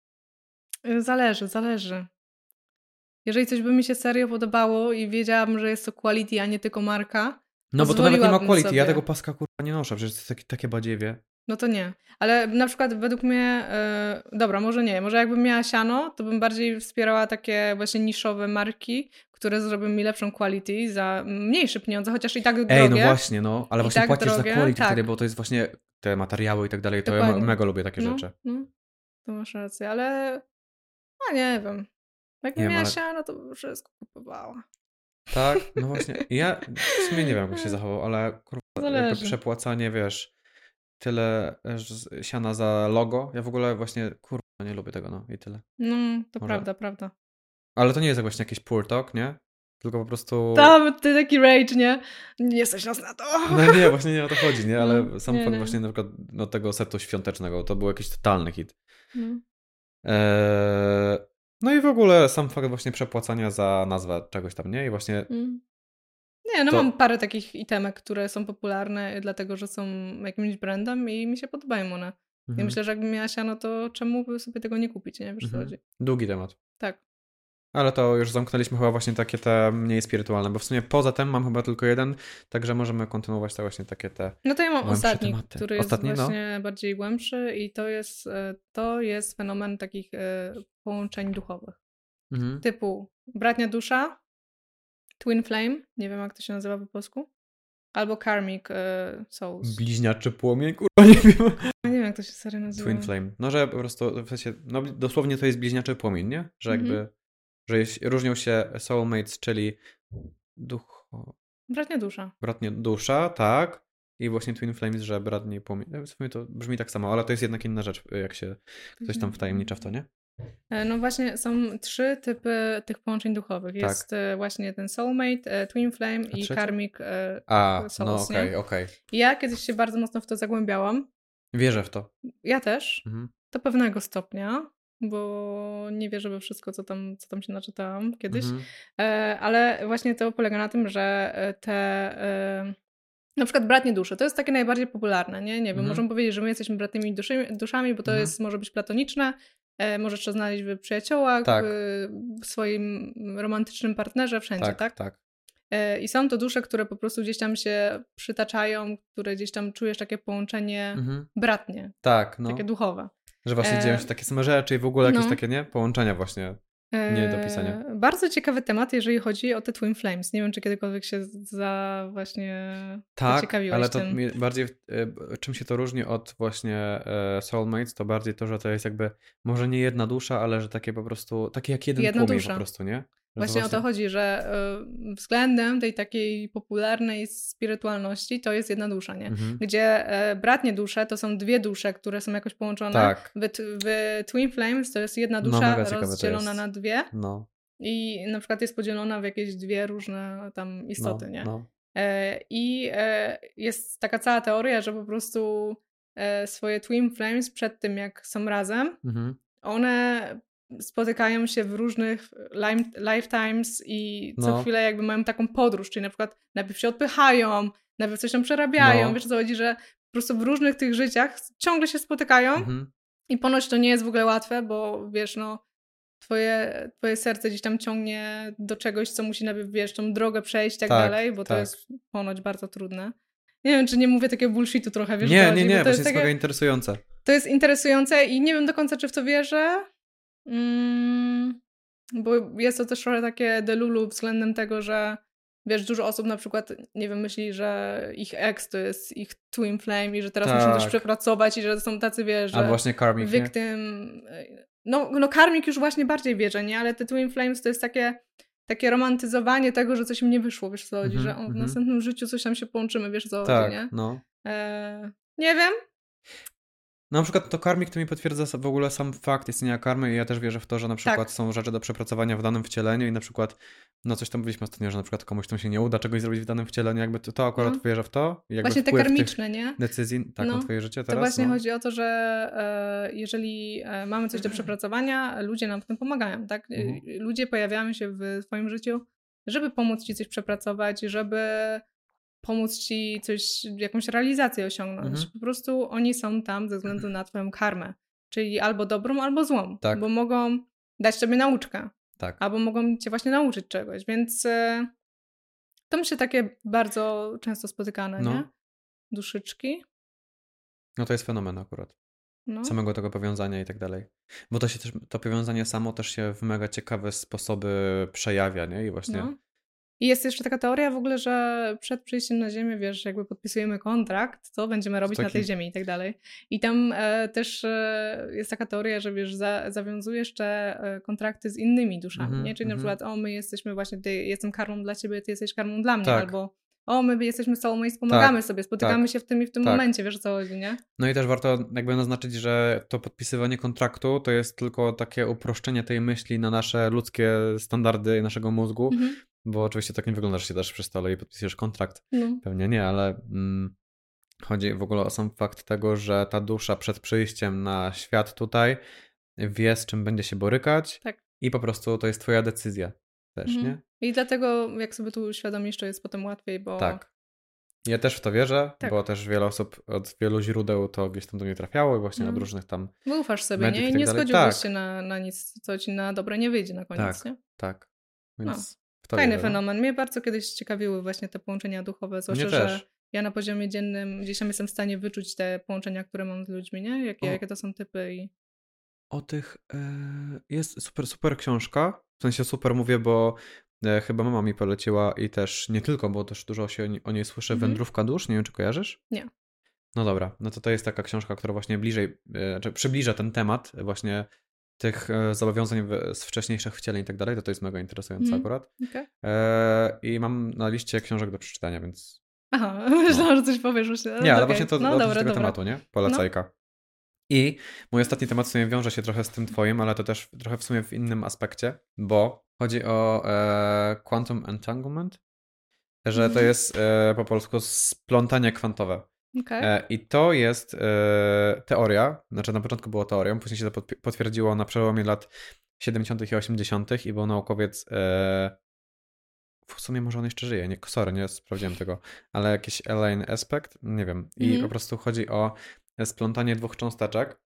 Zależy. Jeżeli coś by mi się serio podobało i wiedziałabym, że jest to quality, a nie tylko marka. No bo to nawet nie ma quality. Sobie. Ja tego paska kurwa nie noszę, przecież to jest takie badziewie. No to nie. Ale na przykład według mnie, dobra, może nie. Może jakbym miała siano, to bym bardziej wspierała takie właśnie niszowe marki, które zrobią mi lepszą quality za mniejsze pieniądze, chociaż i tak drogie. Ej, no właśnie, no. Ale właśnie tak płacisz drogie, za quality wtedy, bo to jest właśnie te materiały i tak dalej. To ja mega lubię takie rzeczy. No, to masz rację, ale nie wiem. Jak miała siano, to bym wszystko kupowała. Tak? No właśnie. Ja w sumie nie wiem, jak się zachował, ale kurwa, przepłacanie, wiesz, tyle siana za logo. Ja w ogóle właśnie, kurwa, nie lubię tego, no i tyle. No, to prawda. Ale to nie jest właśnie jakiś poor talk, nie? Tylko po prostu... Ty taki rage, nie? Nie jesteś nas na to. No nie, właśnie nie o to chodzi, nie? Ale sam fakt właśnie na przykład tego setu świątecznego, to był jakiś totalny hit. No i w ogóle sam fakt właśnie przepłacania za nazwę czegoś tam, nie? I właśnie... Nie, no mam parę takich itemek, które są popularne dlatego, że są jakimś brandem i mi się podobają one. I myślę, że jakbym miała siano, to czemu by sobie tego nie kupić, nie? Wiesz co chodzi? Długi temat. Tak. Ale to już zamknęliśmy chyba właśnie takie te mniej spirytualne, bo w sumie poza tym mam chyba tylko jeden, także możemy kontynuować te właśnie takie te No to ja mam ostatni, tematy. Który jest właśnie bardziej głębszy i to jest fenomen takich połączeń duchowych. Typu bratnia dusza, Twin Flame, nie wiem jak to się nazywa po polsku. Albo Karmic Souls. Bliźniaczy płomień, kurwa, nie wiem. Ja nie wiem, jak to się serio nazywa. Twin Flame. No, że po prostu, w sensie, no dosłownie to jest bliźniaczy płomień, nie? Że jakby, że różnią się soulmates, czyli bratnia dusza, tak. I właśnie Twin Flames, że bratni płomień. W sumie to brzmi tak samo, ale to jest jednak inna rzecz, jak się ktoś tam wtajemnicza w to, nie? No właśnie są 3 typy tych połączeń duchowych. Jest właśnie ten soulmate, Twin Flame i Karmic Souls. Okej. Ja kiedyś się bardzo mocno w to zagłębiałam. Wierzę w to. Ja też. Do pewnego stopnia, bo nie wierzę we wszystko, co tam się naczytałam kiedyś. Ale właśnie to polega na tym, że te... Na przykład bratnie dusze, to jest takie najbardziej popularne, nie? Nie wiem, możemy powiedzieć, że my jesteśmy bratnimi duszami, bo to może być platoniczne, możesz to znaleźć w przyjaciołach, w swoim romantycznym partnerze, wszędzie, tak? I są to dusze, które po prostu gdzieś tam się przytaczają, które gdzieś tam czujesz takie połączenie bratnie. Tak, no. Takie duchowe. Że właśnie dzieją się takie same rzeczy i w ogóle jakieś takie, nie? Połączenia właśnie. Nie do pisania. Bardzo ciekawy temat, jeżeli chodzi o te Twin Flames. Nie wiem, czy kiedykolwiek się zaciekawiłeś ale to tym. bardziej czym się to różni od właśnie soulmates, to bardziej to, że to jest jakby może nie jedna dusza, ale że takie po prostu, takie jak jeden płomień po prostu, nie? Właśnie o to chodzi, że względem tej takiej popularnej spirytualności to jest jedna dusza, nie? Gdzie bratnie dusze to są 2 dusze, które są jakoś połączone. Tak. W Twin Flames to jest jedna dusza rozdzielona na 2 i na przykład jest podzielona w jakieś 2 różne tam istoty, nie? I jest taka cała teoria, że po prostu swoje Twin Flames przed tym, jak są razem, one spotykają się w różnych lifetimes i co chwilę jakby mają taką podróż, czyli na przykład najpierw się odpychają, najpierw coś tam przerabiają, wiesz o co chodzi, że po prostu w różnych tych życiach ciągle się spotykają i ponoć to nie jest w ogóle łatwe, bo wiesz, twoje serce gdzieś tam ciągnie do czegoś, co musi najpierw, wiesz, tą drogę przejść i tak dalej, bo to jest ponoć bardzo trudne. Nie wiem, czy nie mówię takiego bullshitu trochę, wiesz, nie, bo to jest mega interesujące. To jest interesujące i nie wiem do końca, czy w to wierzę, bo jest to też trochę takie delulu względem tego, że wiesz, dużo osób na przykład, nie wiem, myśli, że ich ex to jest ich twin flame i że teraz muszą coś przepracować i że są tacy, wiesz, że... A właśnie Karmic, victim... No Karmic już właśnie bardziej wierzę, nie? Ale te twin flames to jest takie romantyzowanie tego, że coś mi nie wyszło, wiesz co chodzi, że w następnym życiu coś tam się połączymy, wiesz co chodzi, nie? Nie wiem. Na przykład to Karmic to mi potwierdza w ogóle sam fakt istnienia karmy i ja też wierzę w to, że na przykład są rzeczy do przepracowania w danym wcieleniu i na przykład, coś tam mówiliśmy ostatnio, że na przykład komuś tam się nie uda czegoś zrobić w danym wcieleniu, jakby to akurat wierzę w to. Jakby właśnie te karmiczne, nie? Decyzji, na twoje życie teraz. To właśnie chodzi o to, że jeżeli mamy coś do przepracowania, ludzie nam w tym pomagają, tak? Ludzie pojawiają się w twoim życiu, żeby pomóc ci coś przepracować, żeby pomóc ci jakąś realizację osiągnąć. Po prostu oni są tam ze względu na twoją karmę. Czyli albo dobrą, albo złą. Bo mogą dać tobie nauczkę. Albo mogą cię właśnie nauczyć czegoś. Więc to mi się takie bardzo często spotykane, nie? Duszyczki. No to jest fenomen akurat. Samego tego powiązania i tak dalej. Bo to się też, to powiązanie samo też się w mega ciekawe sposoby przejawia, nie? I właśnie... I jest jeszcze taka teoria w ogóle, że przed przyjściem na Ziemię, wiesz, jakby podpisujemy kontrakt, co będziemy robić na tej Ziemi i tak dalej. I tam też jest taka teoria, że wiesz, zawiązujesz te kontrakty z innymi duszami, nie? Czyli na przykład, my jesteśmy właśnie, jestem karmą dla ciebie, ty jesteś karmą dla mnie, albo my jesteśmy soulmates, pomagamy sobie, spotykamy się w tym i w tym momencie, wiesz o co chodzi, nie? No i też warto jakby naznaczyć, że to podpisywanie kontraktu to jest tylko takie uproszczenie tej myśli na nasze ludzkie standardy naszego mózgu, bo oczywiście tak nie wygląda, że siadasz przy stole i podpisujesz kontrakt. Pewnie nie, ale chodzi w ogóle o sam fakt tego, że ta dusza przed przyjściem na świat tutaj wie, z czym będzie się borykać i po prostu to jest twoja decyzja też, nie? I dlatego jak sobie tu uświadomisz, to jest potem łatwiej, bo... Ja też w to wierzę, bo też wiele osób od wielu źródeł to gdzieś tam do mnie trafiało i właśnie od różnych tam bo ufasz sobie, nie? I nie zgodziłbyś się na nic, co ci na dobre nie wyjdzie na koniec, nie? Więc fajny fenomen. Mnie bardzo kiedyś ciekawiły właśnie te połączenia duchowe, zwłaszcza, że ja na poziomie dziennym gdzieś tam jestem w stanie wyczuć te połączenia, które mam z ludźmi, nie? Jakie to są typy i... O tych... jest super książka. W sensie super mówię, bo chyba mama mi poleciła i też nie tylko, bo też dużo się o niej słyszy, Wędrówka dusz, nie wiem, czy kojarzysz? Nie. No dobra, no to jest taka książka, która właśnie bliżej, czy przybliża ten temat właśnie tych zobowiązań z wcześniejszych wcieleń i tak dalej, to jest mega interesujące akurat. Okay. I mam na liście książek do przeczytania, więc... Aha, myślałam, że coś powiesz już. Nie, ale właśnie to do tego tematu, nie? Polecajka. I mój ostatni temat w sumie wiąże się trochę z tym twoim, ale to też trochę w sumie w innym aspekcie, bo chodzi o quantum entanglement, że to jest po polsku splątanie kwantowe. Okay. I to jest teoria, znaczy na początku było teorią, później się to potwierdziło na przełomie lat 70. i 80. i był naukowiec, w sumie może on jeszcze żyje, nie sprawdziłem tego, ale jakiś Elaine Aspect, nie wiem. I po prostu chodzi o splątanie dwóch cząsteczek,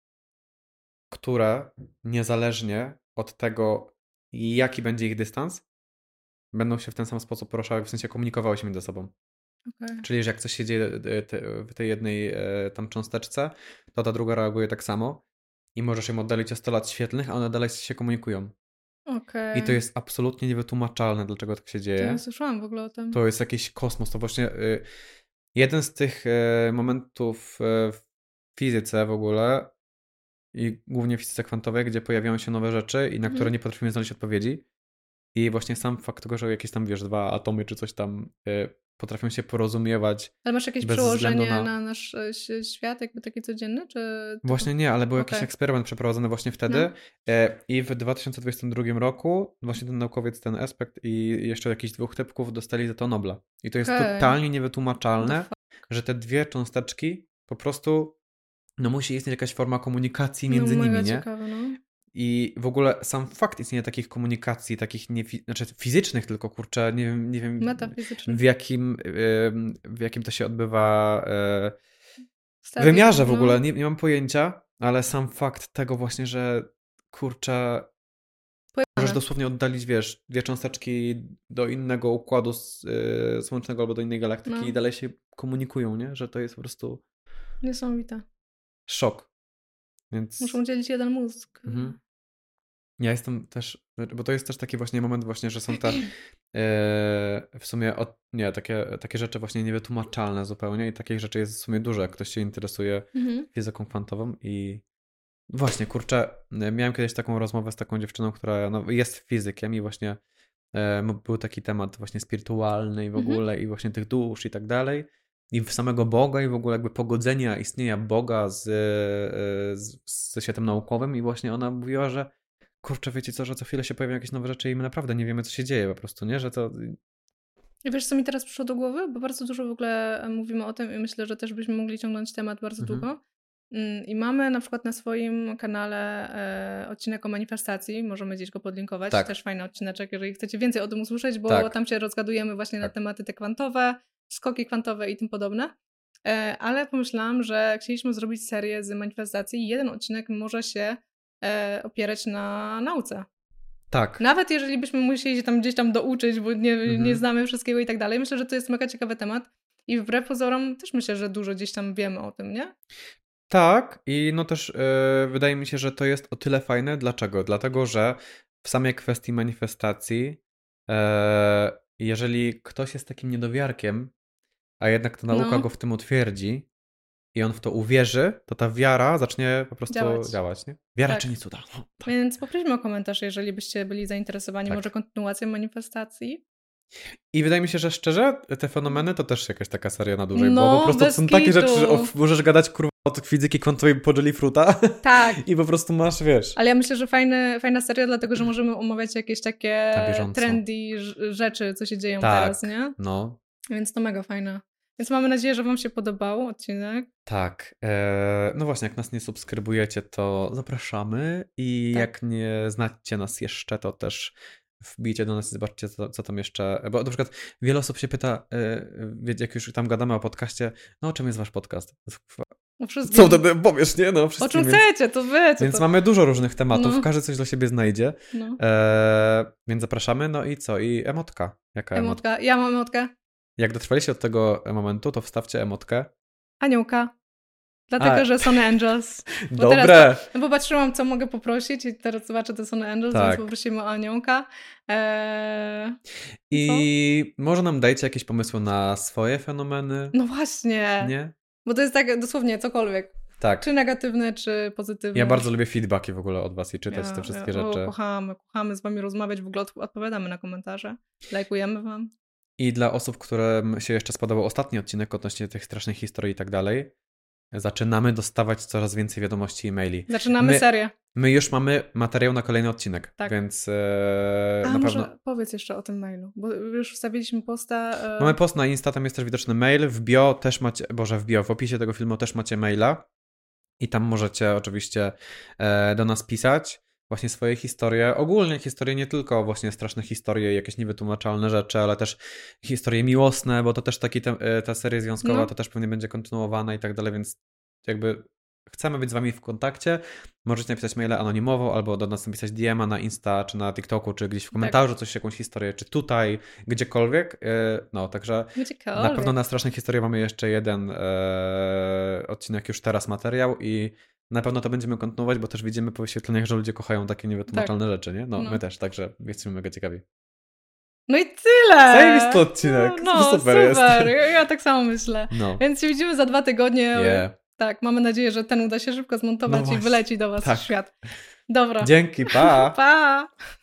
które niezależnie od tego, jaki będzie ich dystans, będą się w ten sam sposób poruszały, w sensie komunikowały się między sobą. Okay. Czyli, że jak coś się dzieje w tej jednej tam cząsteczce, to ta druga reaguje tak samo i możesz ją oddalić o 100 lat świetlnych, a one dalej się komunikują. Okay. I to jest absolutnie niewytłumaczalne, dlaczego tak się dzieje. To ja słyszałam w ogóle o tym. To jest jakiś kosmos. To właśnie jeden z tych momentów w fizyce w ogóle i głównie w fizyce kwantowej, gdzie pojawiają się nowe rzeczy i na które nie potrafimy znaleźć odpowiedzi. I właśnie sam fakt tego, że jakieś tam, wiesz, dwa atomy czy coś tam potrafią się porozumiewać. Ale masz jakieś przełożenie na nasz świat, jakby taki codzienny? Czy Właśnie nie, ale był jakiś eksperyment przeprowadzony właśnie wtedy i w 2022 roku właśnie ten naukowiec, ten Aspect i jeszcze jakichś dwóch typków dostali za to Nobla. I to jest totalnie niewytłumaczalne, że te dwie cząsteczki po prostu musi istnieć jakaś forma komunikacji między nimi, nie? Ciekawe, I w ogóle sam fakt istnienia takich komunikacji, takich znaczy fizycznych, tylko kurczę, nie wiem w jakim to się odbywa wymiarze w ogóle, nie mam pojęcia, ale sam fakt tego właśnie, że kurczę możesz dosłownie oddalić, wiesz, dwie cząsteczki do innego układu słonecznego albo do innej galaktyki i dalej się komunikują, nie? Że to jest po prostu niesamowite. Szok. Więc... Muszą dzielić jeden mózg. Ja jestem też, bo to jest też taki właśnie moment właśnie, że są te w sumie takie rzeczy właśnie niewytłumaczalne zupełnie i takich rzeczy jest w sumie dużo, jak ktoś się interesuje fizyką kwantową i właśnie, kurczę, miałem kiedyś taką rozmowę z taką dziewczyną, która jest fizykiem i właśnie był taki temat właśnie spirytualny i w ogóle i właśnie tych dusz i tak dalej. I w samego Boga i w ogóle jakby pogodzenia istnienia Boga ze światem naukowym i właśnie ona mówiła, że kurczę, wiecie co, że co chwilę się pojawiają jakieś nowe rzeczy i my naprawdę nie wiemy, co się dzieje po prostu, nie? Że to... I wiesz, co mi teraz przyszło do głowy? Bo bardzo dużo w ogóle mówimy o tym i myślę, że też byśmy mogli ciągnąć temat bardzo długo. I mamy na przykład na swoim kanale odcinek o manifestacji, możemy gdzieś go podlinkować, też fajny odcineczek, jeżeli chcecie więcej o tym usłyszeć, bo tam się rozgadujemy właśnie na tematy te kwantowe, skoki kwantowe i tym podobne. Ale pomyślałam, że chcieliśmy zrobić serię z manifestacji i jeden odcinek może się opierać na nauce. Tak. Nawet jeżeli byśmy musieli się tam gdzieś tam douczyć, bo nie znamy wszystkiego i tak dalej, myślę, że to jest mega ciekawy temat i wbrew pozorom też myślę, że dużo gdzieś tam wiemy o tym, nie? Tak i no też wydaje mi się, że to jest o tyle fajne. Dlaczego? Dlatego, że w samej kwestii manifestacji jeżeli ktoś jest takim niedowiarkiem, a jednak ta nauka go w tym utwierdzi i on w to uwierzy, to ta wiara zacznie po prostu działać, nie? Wiara czyni cuda. No, tak. Więc poprośmy o komentarz, jeżeli byście byli zainteresowani może kontynuacją manifestacji. I wydaje mi się, że szczerze, te fenomeny to też jakaś taka seria na dłużej, bo po prostu są takie rzeczy, że możesz gadać kurwa od fizyki kwantowej po Jellyfruita. Tak. I po prostu masz, wiesz. Ale ja myślę, że fajna seria, dlatego że możemy omawiać jakieś takie trendy rzeczy, co się dzieją teraz, nie? No. Więc to mega fajne. Więc mamy nadzieję, że wam się podobał odcinek. Tak. No właśnie, jak nas nie subskrybujecie, to zapraszamy i jak nie znacie nas jeszcze, to też wbijcie do nas i zobaczcie, co tam jeszcze... Bo na przykład wiele osób się pyta, jak już tam gadamy o podcaście, no o czym jest wasz podcast? O wszystkim. Co wtedy powiesz, nie? No, o czym chcecie, to wiecie. Więc mamy dużo różnych tematów, każdy coś dla siebie znajdzie. Więc zapraszamy, no i co? I emotka. Jaka emotka? Ja mam emotkę. Jak dotrwaliście od tego momentu, to wstawcie emotkę. Aniołka. Dlatego, że Sonny Angels. Dobre. Teraz, bo patrzyłam, co mogę poprosić i teraz zobaczę te Sonny Angels, więc poprosimy o aniołka. I może nam dajcie jakieś pomysły na swoje fenomeny? No właśnie. Nie? Bo to jest tak dosłownie cokolwiek. Tak. Czy negatywne, czy pozytywne. Ja bardzo lubię feedbacki w ogóle od was i czytać te wszystkie rzeczy. Kochamy z wami rozmawiać, w ogóle odpowiadamy na komentarze. Lajkujemy wam. I dla osób, którym się jeszcze spodobał ostatni odcinek odnośnie tych strasznych historii i tak dalej, zaczynamy dostawać coraz więcej wiadomości i maili. Zaczynamy serię. My już mamy materiał na kolejny odcinek, więc na może pewno... powiedz jeszcze o tym mailu, bo już wstawiliśmy posta. Mamy post na Insta, tam jest też widoczny mail. W bio też macie, w opisie tego filmu też macie maila i tam możecie oczywiście do nas pisać właśnie swoje historie, ogólnie historie, nie tylko właśnie straszne historie, jakieś niewytłumaczalne rzeczy, ale też historie miłosne, bo to też ta seria związkowa to też pewnie będzie kontynuowana i tak dalej, więc jakby chcemy być z wami w kontakcie. Możecie napisać maila anonimowo albo do nas napisać DM-a na Insta, czy na TikToku, czy gdzieś w komentarzu coś, jakąś historię, czy tutaj, gdziekolwiek. Także na pewno na straszne historie mamy jeszcze jeden odcinek już teraz materiał i na pewno to będziemy kontynuować, bo też widzimy po wyświetleniach, że ludzie kochają takie niewytłumaczalne rzeczy, nie? No, my też, także jesteśmy mega ciekawi. No i tyle! Zajebisty odcinek. Super jest. Ja tak samo myślę. Więc się widzimy za 2 tygodnie. Tak, mamy nadzieję, że ten uda się szybko zmontować i wyleci do was w świat. Dobra. Dzięki, pa! Pa!